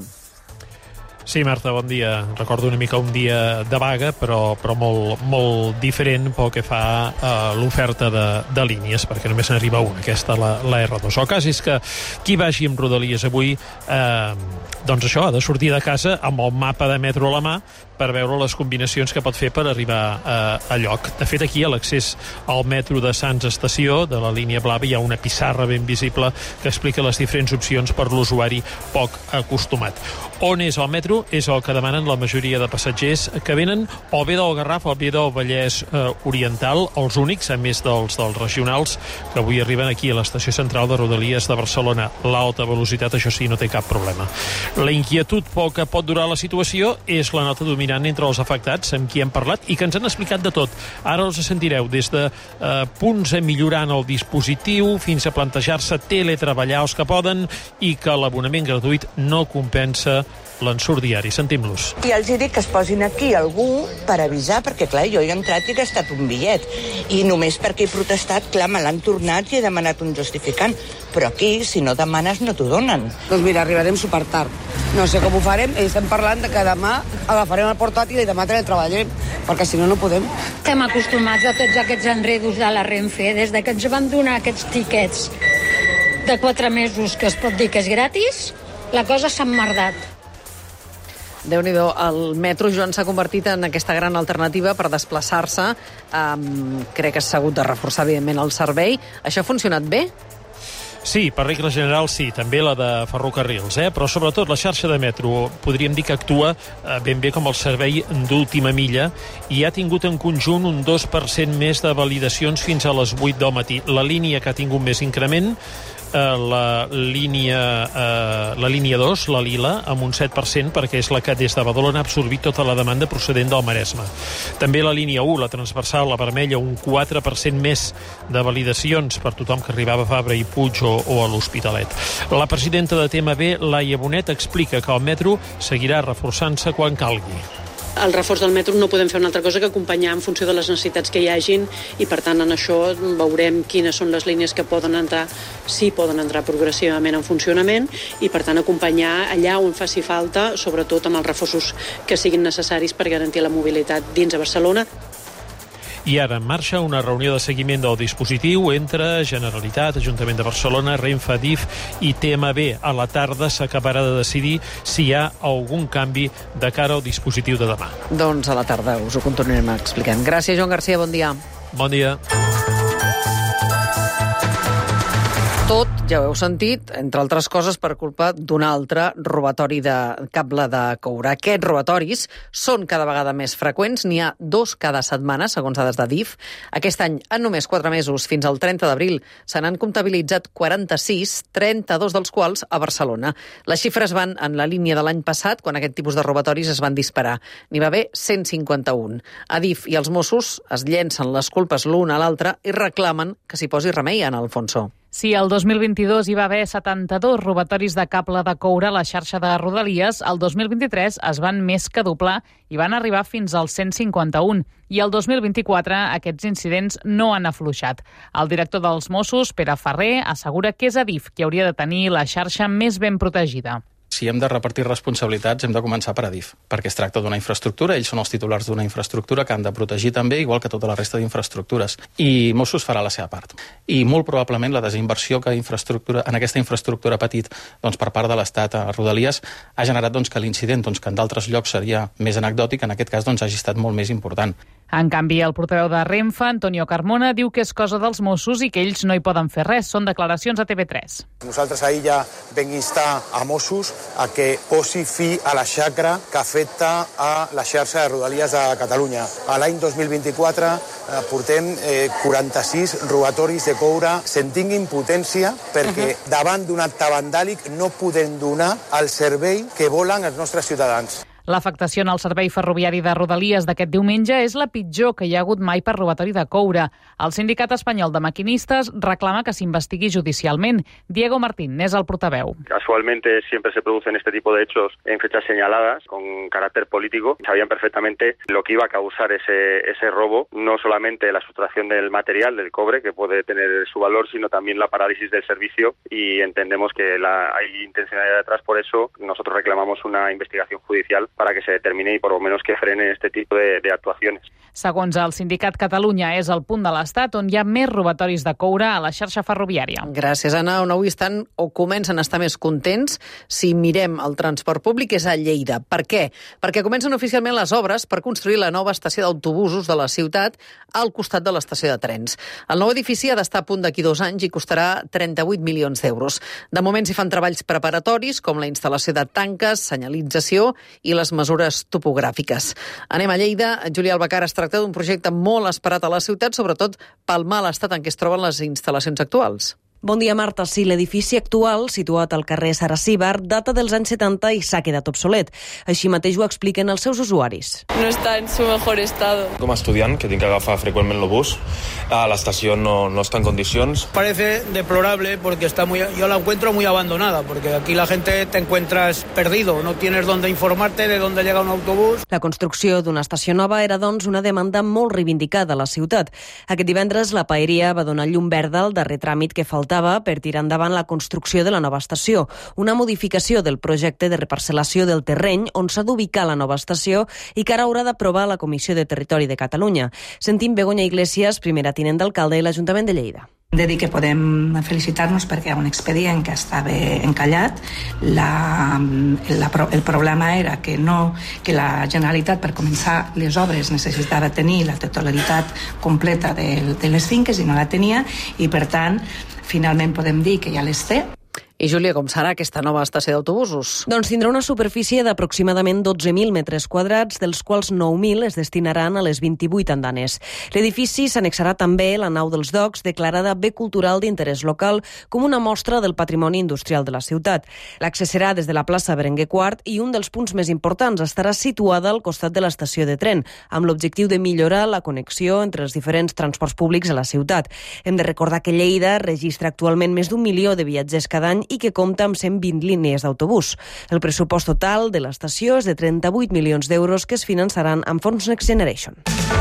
Sí, Marta, bon dia. Recordo una mica un dia de vaga, però, però molt, molt diferent pel que fa a l'oferta de, de línies, perquè només n'arriba una, aquesta, la, la R dos. El cas és que qui vagi amb Rodalies avui, eh, doncs això, ha de sortir de casa amb el mapa de metro a la mà per veure les combinacions que pot fer per arribar a, a lloc. De fet, aquí, a l'accés al metro de Sants Estació, de la línia blava, hi ha una pissarra ben visible que explica les diferents opcions per l'usuari poc acostumat. On és el metro? És el que demanen la majoria de passatgers que venen o bé del Garraf o bé del Vallès eh, Oriental, els únics, a més dels, dels regionals, que avui arriben aquí a l'estació central de Rodalies de Barcelona. L'alta velocitat, això sí, no té cap problema. La inquietud pel que pot durar la situació és la nota dominant entre els afectats amb qui hem parlat i que ens han explicat de tot. Ara els sentireu des de eh, punts a millorar en el dispositiu fins a plantejar-se teletreballar els que poden i que l'abonament gratuït no compensa l'ensurt diari. Sentim-los.
I els dic que es posin aquí algú per avisar, perquè clar, jo he entrat i he gastat un bitllet. I només perquè he protestat, clar, me l'han tornat i he demanat un justificant. Però aquí, si no demanes, no t'ho donen.
Doncs mira, arribarem super tard. No sé com ho farem, estem parlant de que demà agafarem el portàtil i demà teletreballarem, perquè si no, no podem.
Estem acostumats a tots aquests enredos de la Renfe, des de que ens van donar aquests tiquets de quatre mesos que es pot dir que és gratis, la cosa s'ha emmerdat.
Déu-n'hi-do, el metro, Joan, s'ha convertit en aquesta gran alternativa per desplaçar-se. Um, crec que s'ha hagut de reforçar, evidentment, el servei. Això ha funcionat bé?
Sí, per regla general sí, també la de ferrocarrils, eh? Però sobretot la xarxa de metro podríem dir que actua eh, ben bé com el servei d'última milla i ha tingut en conjunt un dos per cent més de validacions fins a les vuit del matí. La línia que ha tingut més increment, eh, la línia eh, la línia dos, la Lila, amb un set per cent, perquè és la que des de Badalona ha absorbit tota la demanda procedent del Maresme. També la línia u, la transversal, la vermella, un quatre per cent més de validacions per tothom que arribava a Fabra i Puig o, o a l'Hospitalet. La presidenta de T M B, Laia Bonet, explica que el metro seguirà reforçant-se quan calgui.
El reforç del metro no podem fer una altra cosa que acompanyar en funció de les necessitats que hi hagin i, per tant, en això veurem quines són les línies que poden entrar, sí poden entrar progressivament en funcionament i, per tant, acompanyar allà on faci falta, sobretot amb els reforços que siguin necessaris per garantir la mobilitat dins de Barcelona.
I ara en marxa una reunió de seguiment del dispositiu entre Generalitat, Ajuntament de Barcelona, Renfe, D I F i T M B. A la tarda s'acabarà de decidir si hi ha algun canvi de cara al dispositiu de demà.
Doncs a la tarda us ho continuarem explicant. Gràcies, Joan Garcia, bon dia.
Bon dia.
Tot, ja ho heu sentit, entre altres coses per culpa d'un altre robatori de cable de coure. Aquests robatoris són cada vegada més freqüents, n'hi ha dos cada setmana, segons dades de D I F. Aquest any, en només quatre mesos, fins al trenta d'abril, se n'han comptabilitzat quaranta-sis, trenta-dos dels quals a Barcelona. Les xifres van en la línia de l'any passat, quan aquest tipus de robatoris es van disparar. N'hi va haver cent cinquanta-un. A D I F i els Mossos es llencen les culpes l'un a l'altre i reclamen que s'hi posi remei, Ana Alfonso.
Si el dos mil vint-i-dos hi va haver setanta-dos robatoris de cable de coure a la xarxa de Rodalies, el dos mil vint-i-tres es van més que doblar i van arribar fins als cent cinquanta-un. I el dos mil vint-i-quatre aquests incidents no han afluixat. El director dels Mossos, Pere Ferrer, assegura que és a D I F qui hauria de tenir la xarxa més ben protegida.
Si hem de repartir responsabilitats, hem de començar per a D I F, perquè es tracta d'una infraestructura, ells són els titulars d'una infraestructura que han de protegir també, igual que tota la resta d'infraestructures. I Mossos farà la seva part. I molt probablement la desinversió que infraestructura, en aquesta infraestructura ha patit doncs, per part de l'Estat a Rodalies ha generat doncs, que l'incident, doncs, que en d'altres llocs seria més anecdòtic, en aquest cas doncs, hagi estat molt més important.
En canvi, el portaveu de Renfe, Antonio Carmona, diu que és cosa dels Mossos i que ells no hi poden fer res. Són declaracions a T V tres.
Nosaltres ahir ja vam instar a Mossos a que posi fi a la xacra que afecta a la xarxa de Rodalies de Catalunya. A l'any dos mil vint-i-quatre eh, portem eh, quaranta-sis robatoris de coure. Se'n tingui impotència perquè uh-huh. davant d'un acte vandàlic no podem donar el servei que volen els nostres ciutadans.
L'afectació en el servei ferroviari de Rodalies d'aquest diumenge és la pitjor que hi ha hagut mai per robatori de coure. El Sindicat Espanyol de Maquinistas reclama que s'investigui judicialmente. Diego Martín és el portaveu.
Casualmente siempre se producen este tipo de hechos en fechas señaladas con carácter político. Sabían perfectamente lo que iba a causar ese, ese robo, no solamente la sustracción del material, del cobre, que puede tener su valor, sino también la parálisis del servicio y entendemos que la, hay intencionalidad detrás. Por eso nosotros reclamamos una investigación judicial para que se determine i, per lo menos, que frene este tipo de, de actuaciones.
Segons el Sindicat Catalunya, és el punt de l'Estat on hi ha més robatoris de coure a la xarxa ferroviària.
Gràcies, Anna. On avui estan o comencen a estar més contents, si mirem el transport públic, és a Lleida. Per què? Perquè comencen oficialment les obres per construir la nova estació d'autobusos de la ciutat al costat de l'estació de trens. El nou edifici ha d'estar a punt d'aquí dos anys i costarà trenta-vuit milions d'euros. De moment s'hi fan treballs preparatoris, com la instal·lació de tanques, senyalització i les mesures topogràfiques. Anem a Lleida. Júlia Albacar, es tracta d'un projecte molt esperat a la ciutat, sobretot pel mal estat en què es troben les instal·lacions actuals.
Bon dia, Marta. Sí, l'edifici actual, situat al carrer Saracíbar, data dels anys setanta i s'ha quedat obsolet. Així mateix ho expliquen els seus usuaris.
No està en su mejor estado.
Com a estudiant, que tinc que agafar freqüentment el bus, a l'estació no, no està en condicions.
Parece deplorable porque está muy, yo la encuentro muy abandonada, porque aquí la gente te encuentras perdido, no tienes dónde informarte de dónde llega un autobús.
La construcció d'una estació nova era, doncs, una demanda molt reivindicada a la ciutat. Aquest divendres, la Paeria va donar llum verda al darrer tràmit que faltava per tirar endavant la construcció de la nova estació, una modificació del projecte de reparcel·lació del terreny on s'ha d'ubicar la nova estació i que ara haurà d'aprovar la Comissió de Territori de Catalunya. Sentim Begoña Iglesias, primera tinent d'alcalde i l'Ajuntament de Lleida.
De dir que podem felicitar-nos perquè hi ha un expedient que estava encallat. La, la, el problema era que, no, que la Generalitat, per començar les obres, necessitava tenir la titularitat completa de, de les finques i no la tenia, i per tant, finalment podem dir que ja les té.
I, Júlia, com serà aquesta nova estació d'autobusos?
Doncs tindrà una superfície d'aproximadament dotze mil metres quadrats, dels quals nou mil es destinaran a les vint-i-vuit andanes. L'edifici s'annexarà també la nau dels docks, declarada bé cultural d'interès local, com una mostra del patrimoni industrial de la ciutat. L'accés serà des de la plaça Berenguer quart i un dels punts més importants estarà situada al costat de l'estació de tren, amb l'objectiu de millorar la connexió entre els diferents transports públics a la ciutat. Hem de recordar que Lleida registra actualment més d'un milió de viatgers cada any i que compta amb cent vint línies d'autobús. El pressupost total de l'estació és de trenta-vuit milions d'euros que es finançaran amb fons Next Generation.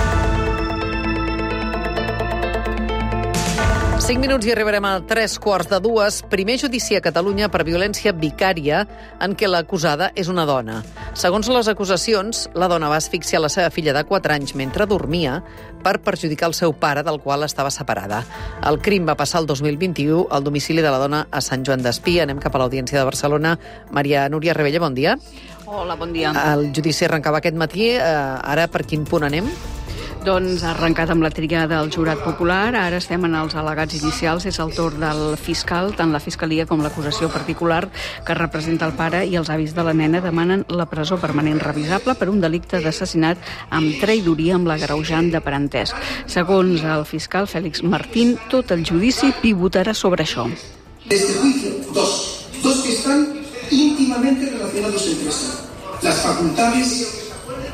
Cinc minuts i arribarem a tres quarts de dues. Primer judici a Catalunya per violència vicària en què l'acusada és una dona. Segons les acusacions, la dona va asfixiar la seva filla de quatre anys mentre dormia per perjudicar el seu pare, del qual estava separada. El crim va passar el dos mil vint-i-u al domicili de la dona a Sant Joan d'Espí. Anem cap a l'Audiència de Barcelona. Maria Núria Rebella, bon dia.
Hola, bon dia.
El judici arrencava aquest matí. Eh, ara per quin punt anem?
Doncs ha arrencat amb la triga del jurat popular, ara estem en els al·legats inicials, és el torn del fiscal, tant la fiscalia com l'acusació particular que representa el pare i els avis de la nena demanen la presó permanent revisable per un delicte d'assassinat amb traïdoria amb l'agreujant de parentesc. Segons el fiscal Félix Martín, tot el judici pivotarà sobre això.
Este juicio, dos, dos que están íntimamente relacionados entre sí. Las facultades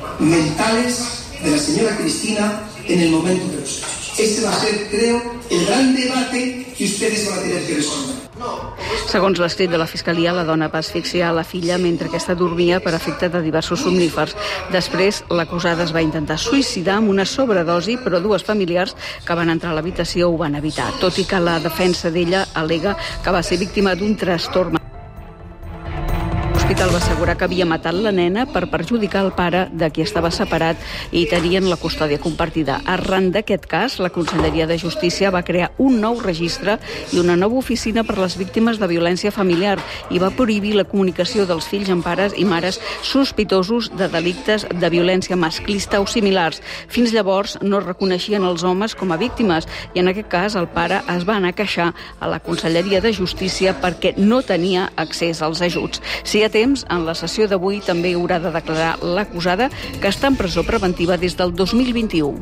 mentales de la señora Cristina en el momento de los hechos. Este va a ser, creo, el gran debate que ustedes van a tener que resolver.
Segons l'escrit de la Fiscalia, la dona va asfixiar la filla mentre aquesta dormia per efecte de diversos somnífers. Després, l'acusada es va intentar suïcidar amb una sobredosi, però dues familiars que van entrar a l'habitació ho van evitar, tot i que la defensa d'ella al·lega que va ser víctima d'un trastorn. L'hospital va assegurar que havia matat la nena per perjudicar el pare de qui estava separat i tenien la custòdia compartida. Arran d'aquest cas, la Conselleria de Justícia va crear un nou registre i una nova oficina per les víctimes de violència familiar i va prohibir la comunicació dels fills amb pares i mares sospitosos de delictes de violència masclista o similars. Fins llavors no reconeixien els homes com a víctimes i en aquest cas el pare es va anar a queixar a la Conselleria de Justícia perquè no tenia accés als ajuts. Si hi ha temps, en la sessió d'avui també haurà de declarar l'acusada que està en presó preventiva des del dos mil vint-i-u.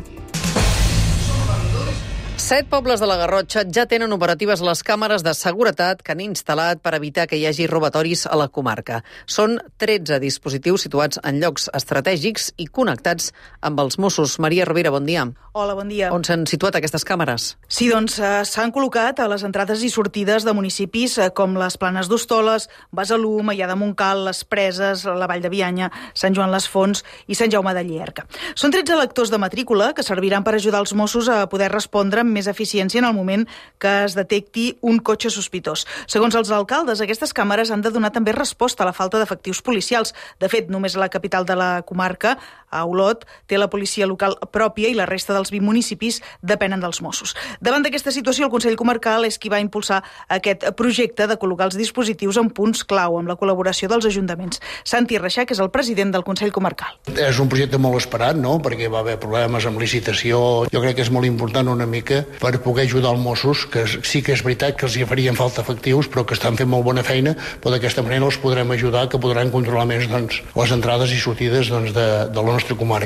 Set pobles de la Garrotxa ja tenen operatives les càmeres de seguretat que han instal·lat per evitar que hi hagi robatoris a la comarca. Són tretze dispositius situats en llocs estratègics i connectats amb els Mossos. Maria Rovira, bon dia.
Hola, bon dia.
On s'han situat aquestes càmeres?
Sí, doncs eh, s'han col·locat a les entrades i sortides de municipis eh, com les Planes d'Hostoles, Besalú, Maià de Montcal, les Preses, la Vall de Bianya, Sant Joan les Fonts i Sant Jaume de Llierca. Són tretze lectors de matrícula que serviran per ajudar els Mossos a poder respondre amb més eficiència en el moment que es detecti un cotxe sospitós. Segons els alcaldes, aquestes càmeres han de donar també resposta a la falta d'efectius policials. De fet, només a la capital de la comarca, a Olot, té la policia local pròpia i la resta dels vint municipis depenen dels Mossos. Davant d'aquesta situació, el Consell Comarcal és qui va impulsar aquest projecte de col·locar els dispositius en punts clau amb la col·laboració dels ajuntaments. Santi Reixac és el president del Consell Comarcal.
És un projecte molt esperat, no?, perquè va haver problemes amb licitació. Jo crec que és molt important una mica per poder ajudar els Mossos, que sí que és veritat que els hi farien falta efectius, però que estan fent molt bona feina, però d'aquesta manera els podrem ajudar, que podran controlar més doncs, les entrades i sortides doncs, de, de la nostra comarca.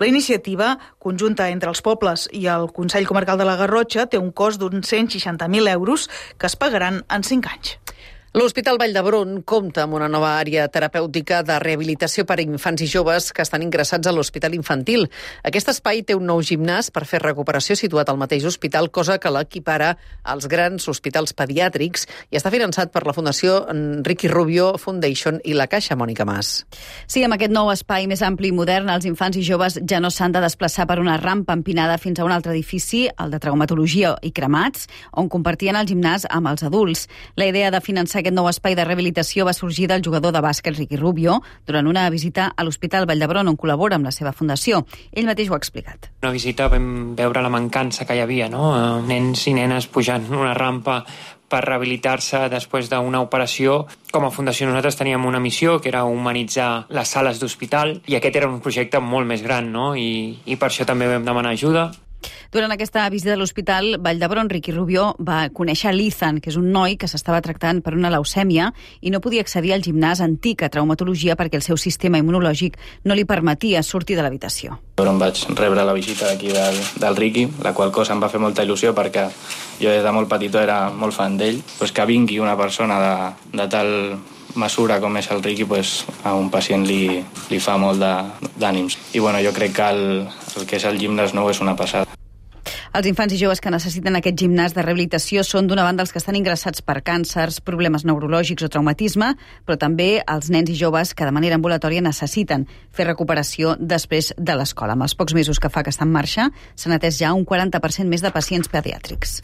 La iniciativa, conjunta entre els pobles i el Consell Comarcal de la Garrotxa, té un cost d'uns cent seixanta mil euros que es pagaran en cinc anys.
L'Hospital Vall d'Hebron compta amb una nova àrea terapèutica de rehabilitació per a infants i joves que estan ingressats a l'Hospital Infantil. Aquest espai té un nou gimnàs per fer recuperació situat al mateix hospital, cosa que l'equipara als grans hospitals pediàtrics i està finançat per la Fundació Ricky Rubio Foundation i la Caixa Mònica Mas.
Sí, amb aquest nou espai més ampli i modern, els infants i joves ja no s'han de desplaçar per una rampa empinada fins a un altre edifici, el de traumatologia i cremats, on compartien el gimnàs amb els adults. La idea de finançar aquest nou espai de rehabilitació va sorgir del jugador de bàsquet Ricky Rubio durant una visita a l'Hospital Vall d'Hebron, on col·labora amb la seva fundació. Ell mateix ho ha explicat.
Una visita vam veure la mancança que hi havia, no? Nens i nenes pujant una rampa per rehabilitar-se després d'una operació. Com a fundació nosaltres teníem una missió que era humanitzar les sales d'hospital i aquest era un projecte molt més gran, no? I, i per això també vam demanar ajuda.
Durant aquesta visita a l'Hospital Vall d'Hebron, Ricky Rubio va conèixer l'Ethan, que és un noi que s'estava tractant per una leucèmia i no podia accedir al gimnàs antic a traumatologia perquè el seu sistema immunològic no li permetia sortir de l'habitació.
Em vaig rebre la visita d'aquí del, del Ricky, la qual cosa em va fer molta il·lusió perquè jo des de molt petitó era molt fan d'ell. Pues que vingui una persona de, de tal mesura com és el Ricky, pues, a un pacient li, li fa molt d'ànims. I bueno, jo crec que el, el que és el gimnàs nou és una passada.
Els infants i joves que necessiten aquest gimnàs de rehabilitació són d'una banda els que estan ingressats per càncers, problemes neurològics o traumatisme, però també els nens i joves que de manera ambulatòria necessiten fer recuperació després de l'escola. Amb els pocs mesos que fa que està en marxa, s'han atès ja un quaranta per cent més de pacients pediàtrics.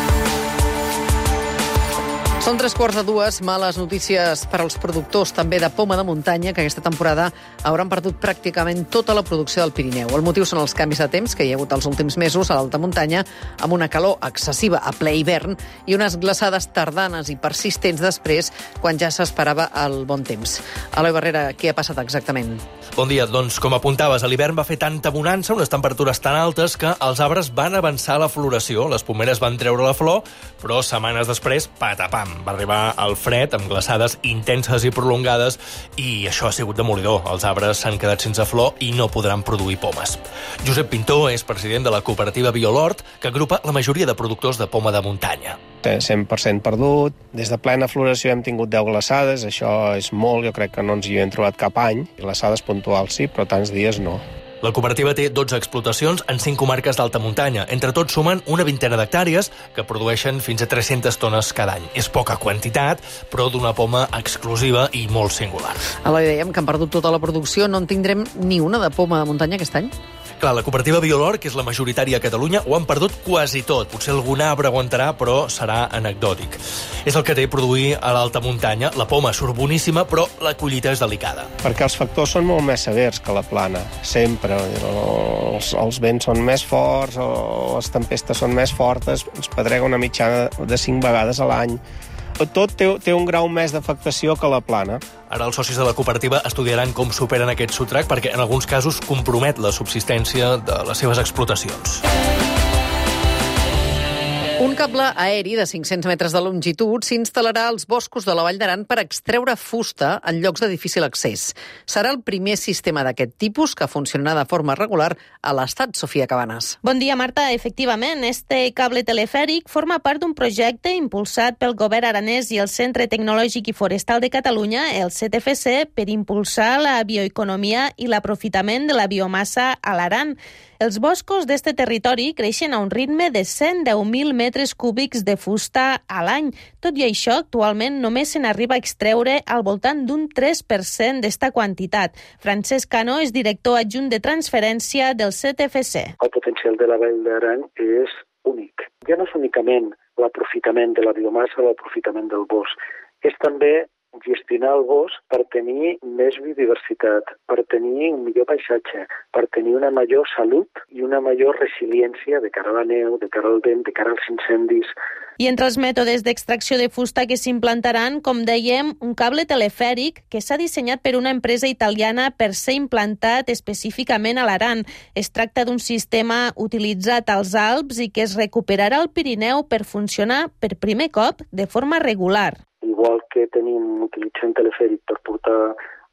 Són tres quarts de dues, males notícies per als productors també de poma de muntanya, que aquesta temporada hauran perdut pràcticament tota la producció del Pirineu. El motiu són els canvis de temps que hi ha hagut els últims mesos a l'alta muntanya, amb una calor excessiva a ple hivern i unes glaçades tardanes i persistents després, quan ja s'esperava el bon temps. Eloi Barrera, què ha passat exactament?
Bon dia. Doncs, com apuntaves, a l'hivern va fer tanta bonança, unes temperatures tan altes, que els arbres van avançar la floració. Les pomeres van treure la flor, però setmanes després, patapam, va arribar el fred amb glaçades intenses i prolongades i això ha sigut demolidor. Els arbres s'han quedat sense flor i no podran produir pomes. Josep Pintó és president de la cooperativa Biolort, que agrupa la majoria de productors de poma de muntanya.
cent per cent perdut. Des de plena floració hem tingut deu glaçades. Això és molt, jo crec que no ens hi hem trobat cap any. Glaçades puntuals sí, però tants dies no.
La cooperativa té dotze explotacions en cinc comarques d'alta muntanya. Entre tots sumen una vintena d'hectàrees que produeixen fins a tres-centes tones cada any. És poca quantitat, però d'una poma exclusiva i molt singular.
Eloi, dèiem que han perdut tota la producció. No en tindrem ni una de poma de muntanya aquest any?
Clar, la cooperativa Biolort, que és la majoritària a Catalunya, ho han perdut quasi tot. Potser algun arbre aguantarà, però serà anecdòtic. És el que té produir a l'alta muntanya. La poma surt boníssima, però la collita és delicada.
Perquè els factors són molt més severs que la plana, sempre. Els, els vents són més forts, les tempestes són més fortes, ens pedrega una mitjana de cinc vegades a l'any. Tot té, té un grau més d'afectació que la plana.
Ara els socis de la cooperativa estudiaran com superen aquest sotrac perquè en alguns casos compromet la subsistència de les seves explotacions.
Un cable aeri de cinc-cents metres de longitud s'instal·larà als boscos de la Vall d'Aran per extreure fusta en llocs de difícil accés. Serà el primer sistema d'aquest tipus que funcionarà de forma regular a l'Estat. Sofia Cabanes.
Bon dia, Marta. Efectivament, este cable telefèric forma part d'un projecte impulsat pel govern aranès i el Centre Tecnològic i Forestal de Catalunya, el C T F C, per impulsar la bioeconomia i l'aprofitament de la biomassa a l'Aran. Els boscos d'este territori creixen a un ritme de cent deu mil metres cúbics de fusta a l'any. Tot i això, actualment només se n'arriba a extreure al voltant d'un tres per cent d'esta quantitat. Francesc Cano és director adjunt de transferència del C T F C.
El potencial de la Vall d'Aran és únic. Ja no és únicament l'aprofitament de la biomassa o l'aprofitament del bosc, és també gestionar el bosc per tenir més biodiversitat, per tenir un millor paisatge, per tenir una major salut i una major resiliència de cara a la neu, de cara al vent, de cara als incendis.
I entre els mètodes d'extracció de fusta que s'implantaran, com dèiem, un cable telefèric que s'ha dissenyat per una empresa italiana per ser implantat específicament a l'Aran. Es tracta d'un sistema utilitzat als Alps i que es recuperarà al Pirineu per funcionar per primer cop de forma regular.
Igual que tenim, utilitzant telefèric per portar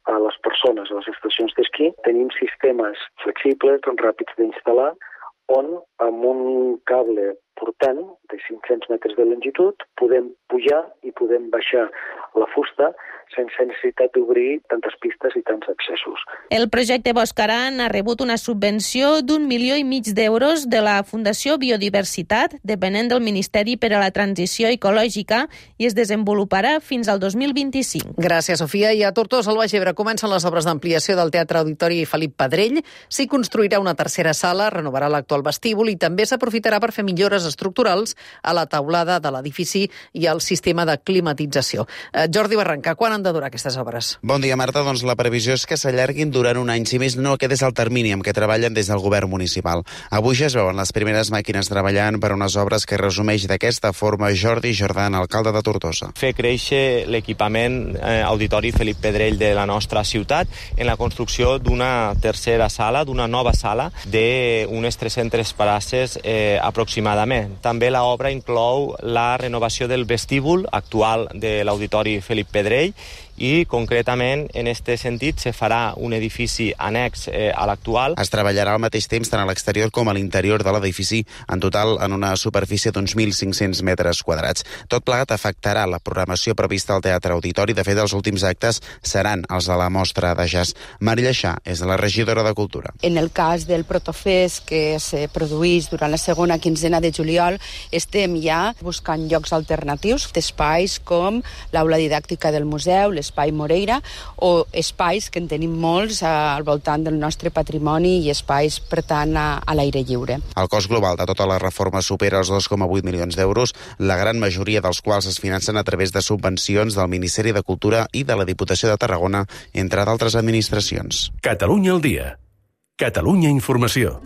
a les persones a les estacions d'esquí. Tenim sistemes flexibles, doncs, ràpids d'instal·lar, on amb un cable portant de cinc-cents metres de longitud podem pujar i podem baixar la fusta sense necessitat d'obrir tantes pistes i tants accessos.
El projecte Boscaran ha rebut una subvenció d'un milió i mig d'euros de la Fundació Biodiversitat, depenent del Ministeri per a la Transició Ecològica, i es desenvoluparà fins al dos mil vint-i-cinc.
Gràcies, Sofia. I a Tortosa, al Baix Ebre, comencen les obres d'ampliació del Teatre Auditori Felip Pedrell. S'hi construirà una tercera sala, renovarà l'actual vestíbul i també s'aprofitarà per fer millores estructurals a la teulada de l'edifici i al sistema de climatització. Eh, Jordi Barranca, quan han de durar aquestes obres?
Bon dia, Marta. Doncs la previsió és que s'allarguin durant un any, si més no aquest és el termini amb què treballen des del govern municipal. Avui ja es veuen les primeres màquines treballant per unes obres que resumeix d'aquesta forma Jordi Jordan, alcalde de Tortosa.
Fer créixer l'equipament eh, auditori Felip Pedrell de la nostra ciutat en la construcció d'una tercera sala, d'una nova sala d'unes tres-centes places eh, aproximadament. També l'obra inclou la renovació del vestíbul actual de l'auditori Felip Pedrell i, concretament, en aquest sentit, se farà un edifici annex eh, a l'actual.
Es treballarà al mateix temps tant a l'exterior com a l'interior de l'edifici, en total en una superfície d'uns mil cinc-cents metres quadrats. Tot plegat afectarà la programació prevista al Teatre Auditori. De fet, els últims actes seran els de la mostra de jazz. Mari Lleixà és la regidora de Cultura.
En el cas del Protofest, que se produeix durant la segona quinzena de juliol, estem ja buscant llocs alternatius d'espais com l'aula didàctica del museu, l'espai Moreira, o espais que en tenim molts al voltant del nostre patrimoni i espais, per tant, a, a l'aire lliure.
El cost global de tota la reforma supera els dos coma vuit milions d'euros, la gran majoria dels quals es financen a través de subvencions del Ministeri de Cultura i de la Diputació de Tarragona, entre d'altres administracions.
Catalunya al dia. Catalunya Informació.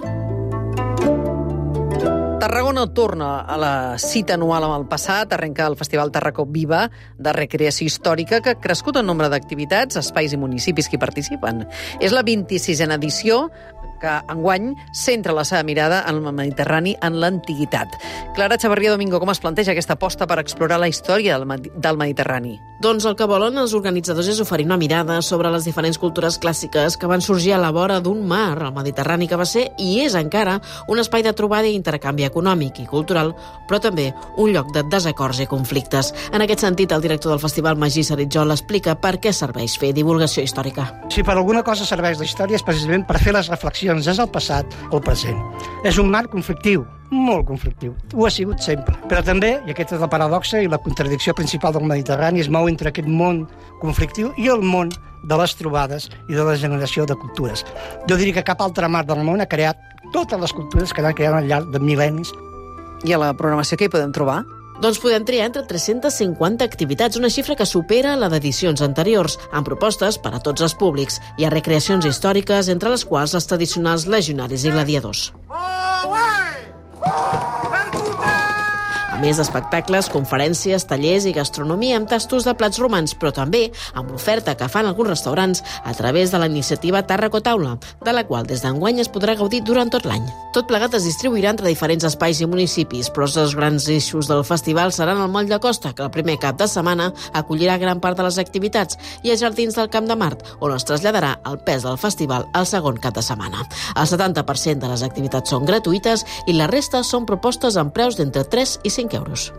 Tarragona torna a la cita anual amb el passat, arrenca el Festival Tarracó Viva de recreació històrica, que ha crescut en nombre d'activitats, espais i municipis que hi participen. És la vint-i-sisena edició, que enguany centra la seva mirada en el Mediterrani en l'antiguitat. Clara Chavarria Domingo, com es planteja aquesta aposta per explorar la història del Mediterrani?
Doncs el que volen els organitzadors és oferir una mirada sobre les diferents cultures clàssiques que van sorgir a la vora d'un mar, el Mediterrani, que va ser i és encara un espai de trobada i intercanvi econòmic i cultural, però també un lloc de desacords i conflictes. En aquest sentit, el director del festival, Magí Saritjol, explica per què serveix fer divulgació històrica.
Si per alguna cosa serveix la història és precisament per fer les reflexions des del passat al present. És un mar conflictiu, molt conflictiu. Ho ha sigut sempre. Però també, i aquesta és la paradoxa i la contradicció principal del Mediterrani, es mou entre aquest món conflictiu i el món de les trobades i de la generació de cultures. Jo diria que cap altre mar del món ha creat totes les cultures que han creat al llarg de mil·lennis.
I a la programació què hi podem trobar?
Doncs podem triar entre tres-centes cinquanta activitats, una xifra que supera la d'edicions anteriors, amb propostes per a tots els públics. Hi ha recreacions històriques, entre les quals els tradicionals legionaris i gladiadors. A més d'espectacles, conferències, tallers i gastronomia amb tastos de plats romans, però també amb l'oferta que fan alguns restaurants a través de la iniciativa Tarraco Taula, de la qual des d'enguany es podrà gaudir durant tot l'any. Tot plegat es distribuirà entre diferents espais i municipis, però els dos grans eixos del festival seran el Moll de Costa, que el primer cap de setmana acollirà gran part de les activitats, i els Jardins del Camp de Mart, on es traslladarà el pes del festival al segon cap de setmana. El setanta per cent de les activitats són gratuïtes i la resta són propostes amb preus d'entre tres i cinc euros.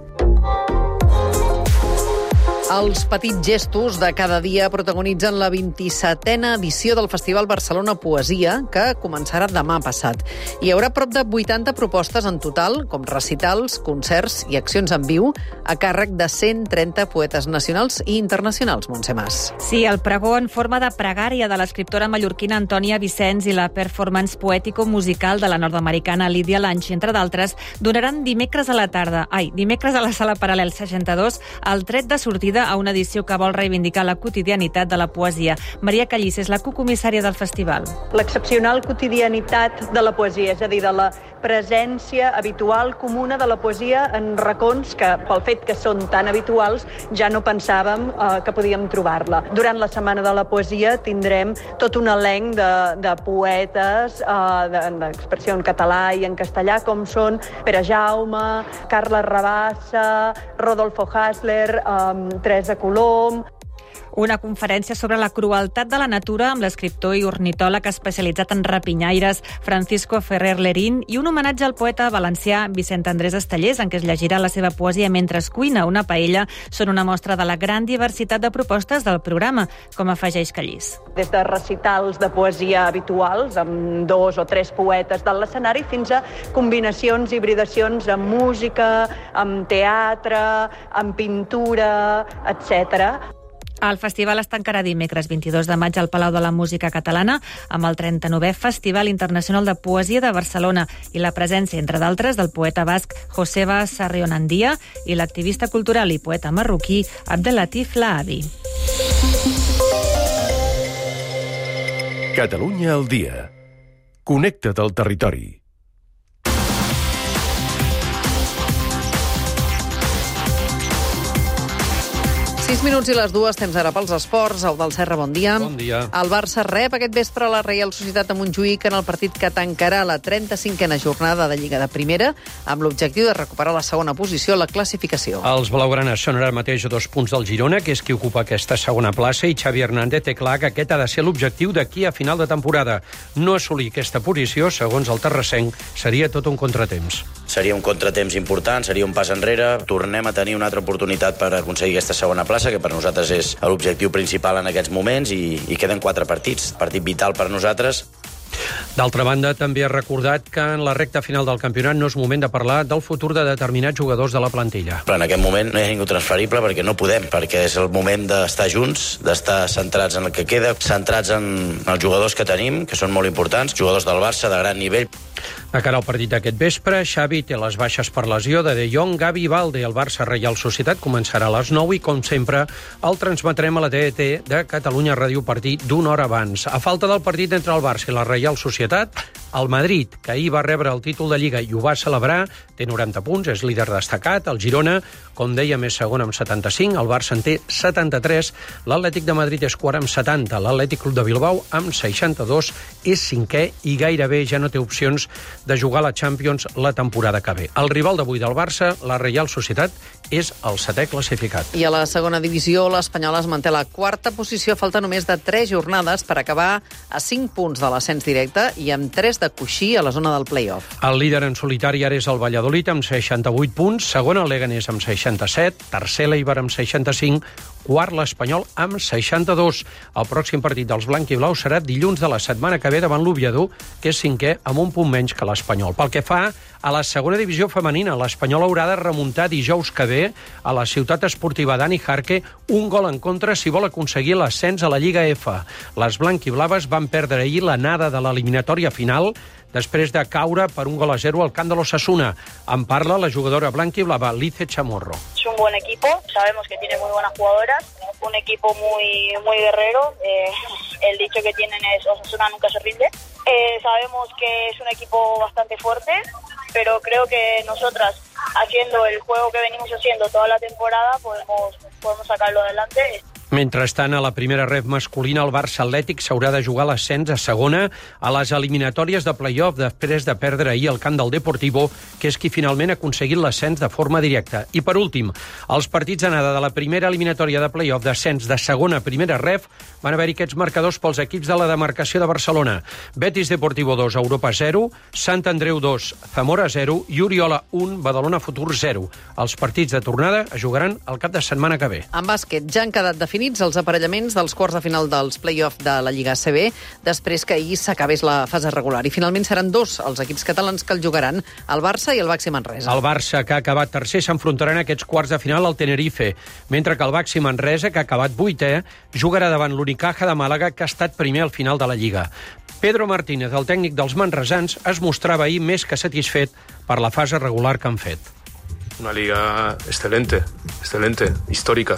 Els petits gestos de cada dia protagonitzen la vint-i-setena edició del Festival Barcelona Poesia, que començarà demà passat. Hi haurà prop de vuitanta propostes en total, com recitals, concerts i accions en viu, a càrrec de cent trenta poetes nacionals i internacionals, Montse Mas.
Sí, el pregó en forma de pregària de l'escriptora mallorquina Antònia Vicens i la performance poètico-musical de la nord-americana Lídia Lange, entre d'altres, donaran dimecres a la tarda, ai, dimecres a la Sala Paral·lel seixanta-dos, el tret de sortida a una edició que vol reivindicar la quotidianitat de la poesia. Maria Callís és la cocomissària del festival.
L'excepcional quotidianitat de la poesia, és a dir, de la presència habitual, comuna de la poesia en racons que, pel fet que són tan habituals, ja no pensàvem eh, que podíem trobar-la. Durant la Setmana de la Poesia tindrem tot un elenc de, de poetes eh, d'expressió en català i en castellà, com són Pere Jaume, Carles Rabassa, Rodolfo Hassler, eh, Teresa Colom.
Una conferència sobre la crueltat de la natura amb l'escriptor i ornitòleg especialitzat en rapinyaires Francisco Ferrer Lerín i un homenatge al poeta valencià Vicent Andrés Estellés, en què es llegirà la seva poesia mentre es cuina una paella, són una mostra de la gran diversitat de propostes del programa, com afegeix Callís.
Des de recitals de poesia habituals, amb dos o tres poetes de l'escenari, fins a combinacions, hibridacions amb música, amb teatre, amb pintura, etcètera.
El festival es tancarà dimecres vint-i-dos de maig al Palau de la Música Catalana amb el trenta-novè Festival Internacional de Poesia de Barcelona i la presència, entre d'altres, del poeta basc Joseba Sarrionandia i l'activista cultural i poeta marroquí Abdelatif Lahabi.
Catalunya al dia. Connecta't al territori.
sis minuts i les dues, temps ara pels esports. Eudald Serra, bon dia.
Bon dia.
El Barça rep aquest vespre la Reial Societat de Montjuïc en el partit que tancarà la trenta-cinquena jornada de Lliga de Primera amb l'objectiu de recuperar la segona posició a la classificació.
Els blaugranes són ara mateix a dos punts del Girona, que és qui ocupa aquesta segona plaça, i Xavi Hernández té clar que aquest ha de ser l'objectiu d'aquí a final de temporada. No assolir aquesta posició, segons el terrassenc, seria tot un contratemps.
Seria un contratemps important, seria un pas enrere. Tornem a tenir una altra oportunitat per aconseguir aquesta segona plaça, que per nosaltres és l'objectiu principal en aquests moments, i, i queden quatre partits. Partit vital per nosaltres.
D'altra banda, també ha recordat que en la recta final del campionat no és moment de parlar del futur de determinats jugadors de la plantilla.
Però en aquest moment no hi ha ningú transferible perquè no podem, perquè és el moment d'estar junts, d'estar centrats en el que queda, centrats en els jugadors que tenim, que són molt importants, jugadors del Barça de gran nivell.
De cara al partit d'aquest vespre, Xavi té les baixes per lesió de De Jong, Gavi i Balde. El Barça Reial Societat començarà a les nou i, com sempre, el transmetrem a la T D T de Catalunya Ràdio partit d'una hora abans. A falta del partit entre el Barça i la Reial Societat, el Madrid, que ahir va rebre el títol de Lliga i ho va celebrar, té noranta punts, és líder destacat. El Girona, com dèiem, és segon amb setanta-cinc, el Barça en té setanta-tres, l'Atlètic de Madrid és quart amb setanta, l'Atlètic Club de Bilbao amb seixanta-dos, és cinquè i gairebé ja no té opcions de jugar a la Champions la temporada que ve. El rival d'avui del Barça, la Reial Societat, és el setè classificat.
I a la segona divisió, l'Espanyol es manté a la quarta posició, falta només de tres jornades per acabar a cinc punts de l'ascens directe i amb tres de coixí a la zona del play-off.
El líder en solitari ara és el Valladolid amb seixanta-vuit punts, segon el Leganés amb seixanta-set, tercer l'Eibar amb seixanta-cinc, quart l'Espanyol amb seixanta-dos. El pròxim partit dels blanc-i-blaus serà dilluns de la setmana que ve davant l'Oviedo, que és cinquè amb un punt menys que l'Espanyol. Pel que fa a la segona divisió femenina, l'Espanyol haurà de remuntar dijous que ve a la ciutat esportiva Dani Jarque un gol en contra si vol aconseguir l'ascens a la Lliga F. Les blanc-i-blaves van perdre ahir l'anada de l'eliminatòria final després de caure per un gol a zero al camp de l'Osasuna. En parla la jugadora blanquiblava Lice Chamorro.
Es un buen equipo, sabemos que tiene muy buenas jugadoras, un equipo muy muy guerrero, eh, el dicho que tienen es Osasuna nunca se rinde. Eh, sabemos que es un equipo bastante fuerte, pero creo que nosotras, haciendo el juego que venimos haciendo toda la temporada, podemos, podemos sacarlo adelante.
Mentrestant, a la primera ref masculina, el Barça Atlètic s'haurà de jugar l'ascens a segona a les eliminatòries de play-off després de perdre ahir el camp del Deportivo, que és qui finalment ha aconseguit l'ascens de forma directa. I per últim, els partits d'anada de la primera eliminatòria de play-off d'ascens de segona a primera ref van haver-hi aquests marcadors pels equips de la demarcació de Barcelona. Betis Deportivo dos, Europa zero, Sant Andreu dos, Zamora zero i Oriola un, Badalona Futur zero. Els partits de tornada es jugaran el cap de setmana que ve.
En bàsquet ja han quedat definits els aparellaments dels quarts de final dels play-off de la Lliga A C B després que ahir s'acabés la fase regular. I finalment seran dos els equips catalans que el jugaran, el Barça i el Baxi Manresa.
El Barça, que ha acabat tercer, s'enfrontaran a aquests quarts de final al Tenerife, mentre que el Baxi Manresa, que ha acabat vuitè, jugarà davant l'Unicaja de Màlaga, que ha estat primer al final de la Lliga. Pedro Martínez, el tècnic dels manresans, es mostrava ahir més que satisfet per la fase regular que han fet.
Una liga excelente, excelente, histórica.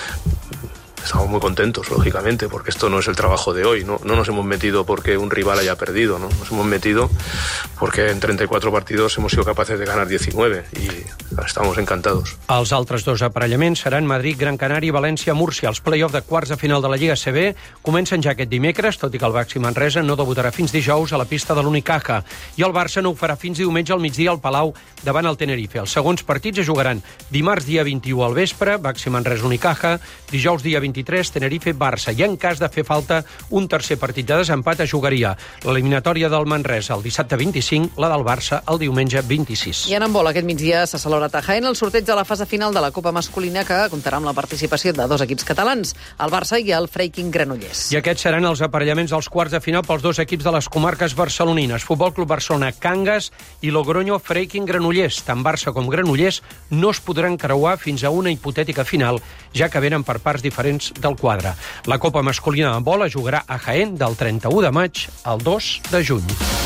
Estamos muy contentos, lógicamente, porque esto no es el trabajo de hoy. No, no nos hemos metido porque un rival haya perdido, ¿no? Nos hemos metido porque en trenta y cuatro partidos hemos sido capaces de ganar diecinueve y estamos encantados.
Els altres dos aparellaments seran Madrid, Gran Canària i València, Múrcia. Els play-off de quarts de final de la Lliga A C B comencen ja aquest dimecres, tot i que el Baxi Manresa no debutarà fins dijous a la pista de l'Unicaja. I el Barça no ho farà fins diumenge al migdia al Palau davant el Tenerife. Els segons partits es jugaran dimarts dia vint-i-u al vespre, Baxi Manresa Unicaja, dijous dia vint vint-i-tres, Tenerife-Barça, i en cas de fer falta un tercer partit de desempat es jugaria l'eliminatòria del Manresa el dissabte vint-i-cinc, la del Barça el diumenge vint-i-sis.
I en handbol, aquest migdia s'ha celebrat a Jaén el sorteig de la fase final de la Copa Masculina, que comptarà amb la participació de dos equips catalans, el Barça i el Freiking Granollers.
I aquests seran els aparellaments dels quarts de final pels dos equips de les comarques barcelonines, Futbol Club Barcelona Cangas i Logroño Freiking Granollers. Tant Barça com Granollers no es podran creuar fins a una hipotètica final, ja que venen per parts diferents del quadre. La Copa Masculina de handbol es jugarà a Jaén del trenta-u de maig al dos de juny.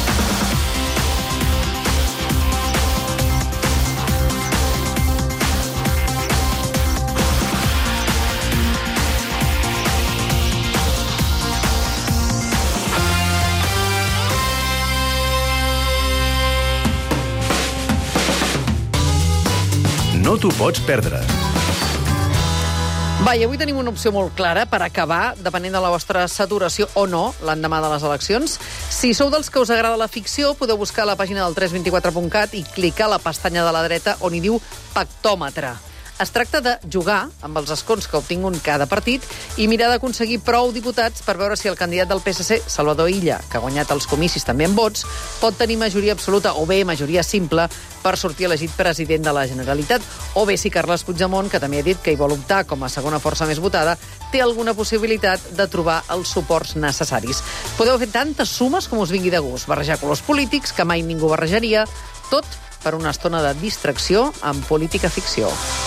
No t'ho pots perdre.
Va, i avui tenim una opció molt clara per acabar, depenent de la vostra saturació o no, l'endemà de les eleccions. Si sou dels que us agrada la ficció, podeu buscar a la pàgina del tres vint quatre punt cat i clicar a la pestanya de la dreta on hi diu Pactòmetre. Es tracta de jugar amb els escons que ha obtingut cada partit i mirar d'aconseguir prou diputats per veure si el candidat del P S C, Salvador Illa, que ha guanyat els comicis també amb vots, pot tenir majoria absoluta o bé majoria simple per sortir elegit president de la Generalitat, o bé si Carles Puigdemont, que també ha dit que hi vol optar com a segona força més votada, té alguna possibilitat de trobar els suports necessaris. Podeu fer tantes sumes com us vingui de gust, barrejar colors polítics que mai ningú barrejaria, tot per una estona de distracció amb política ficció.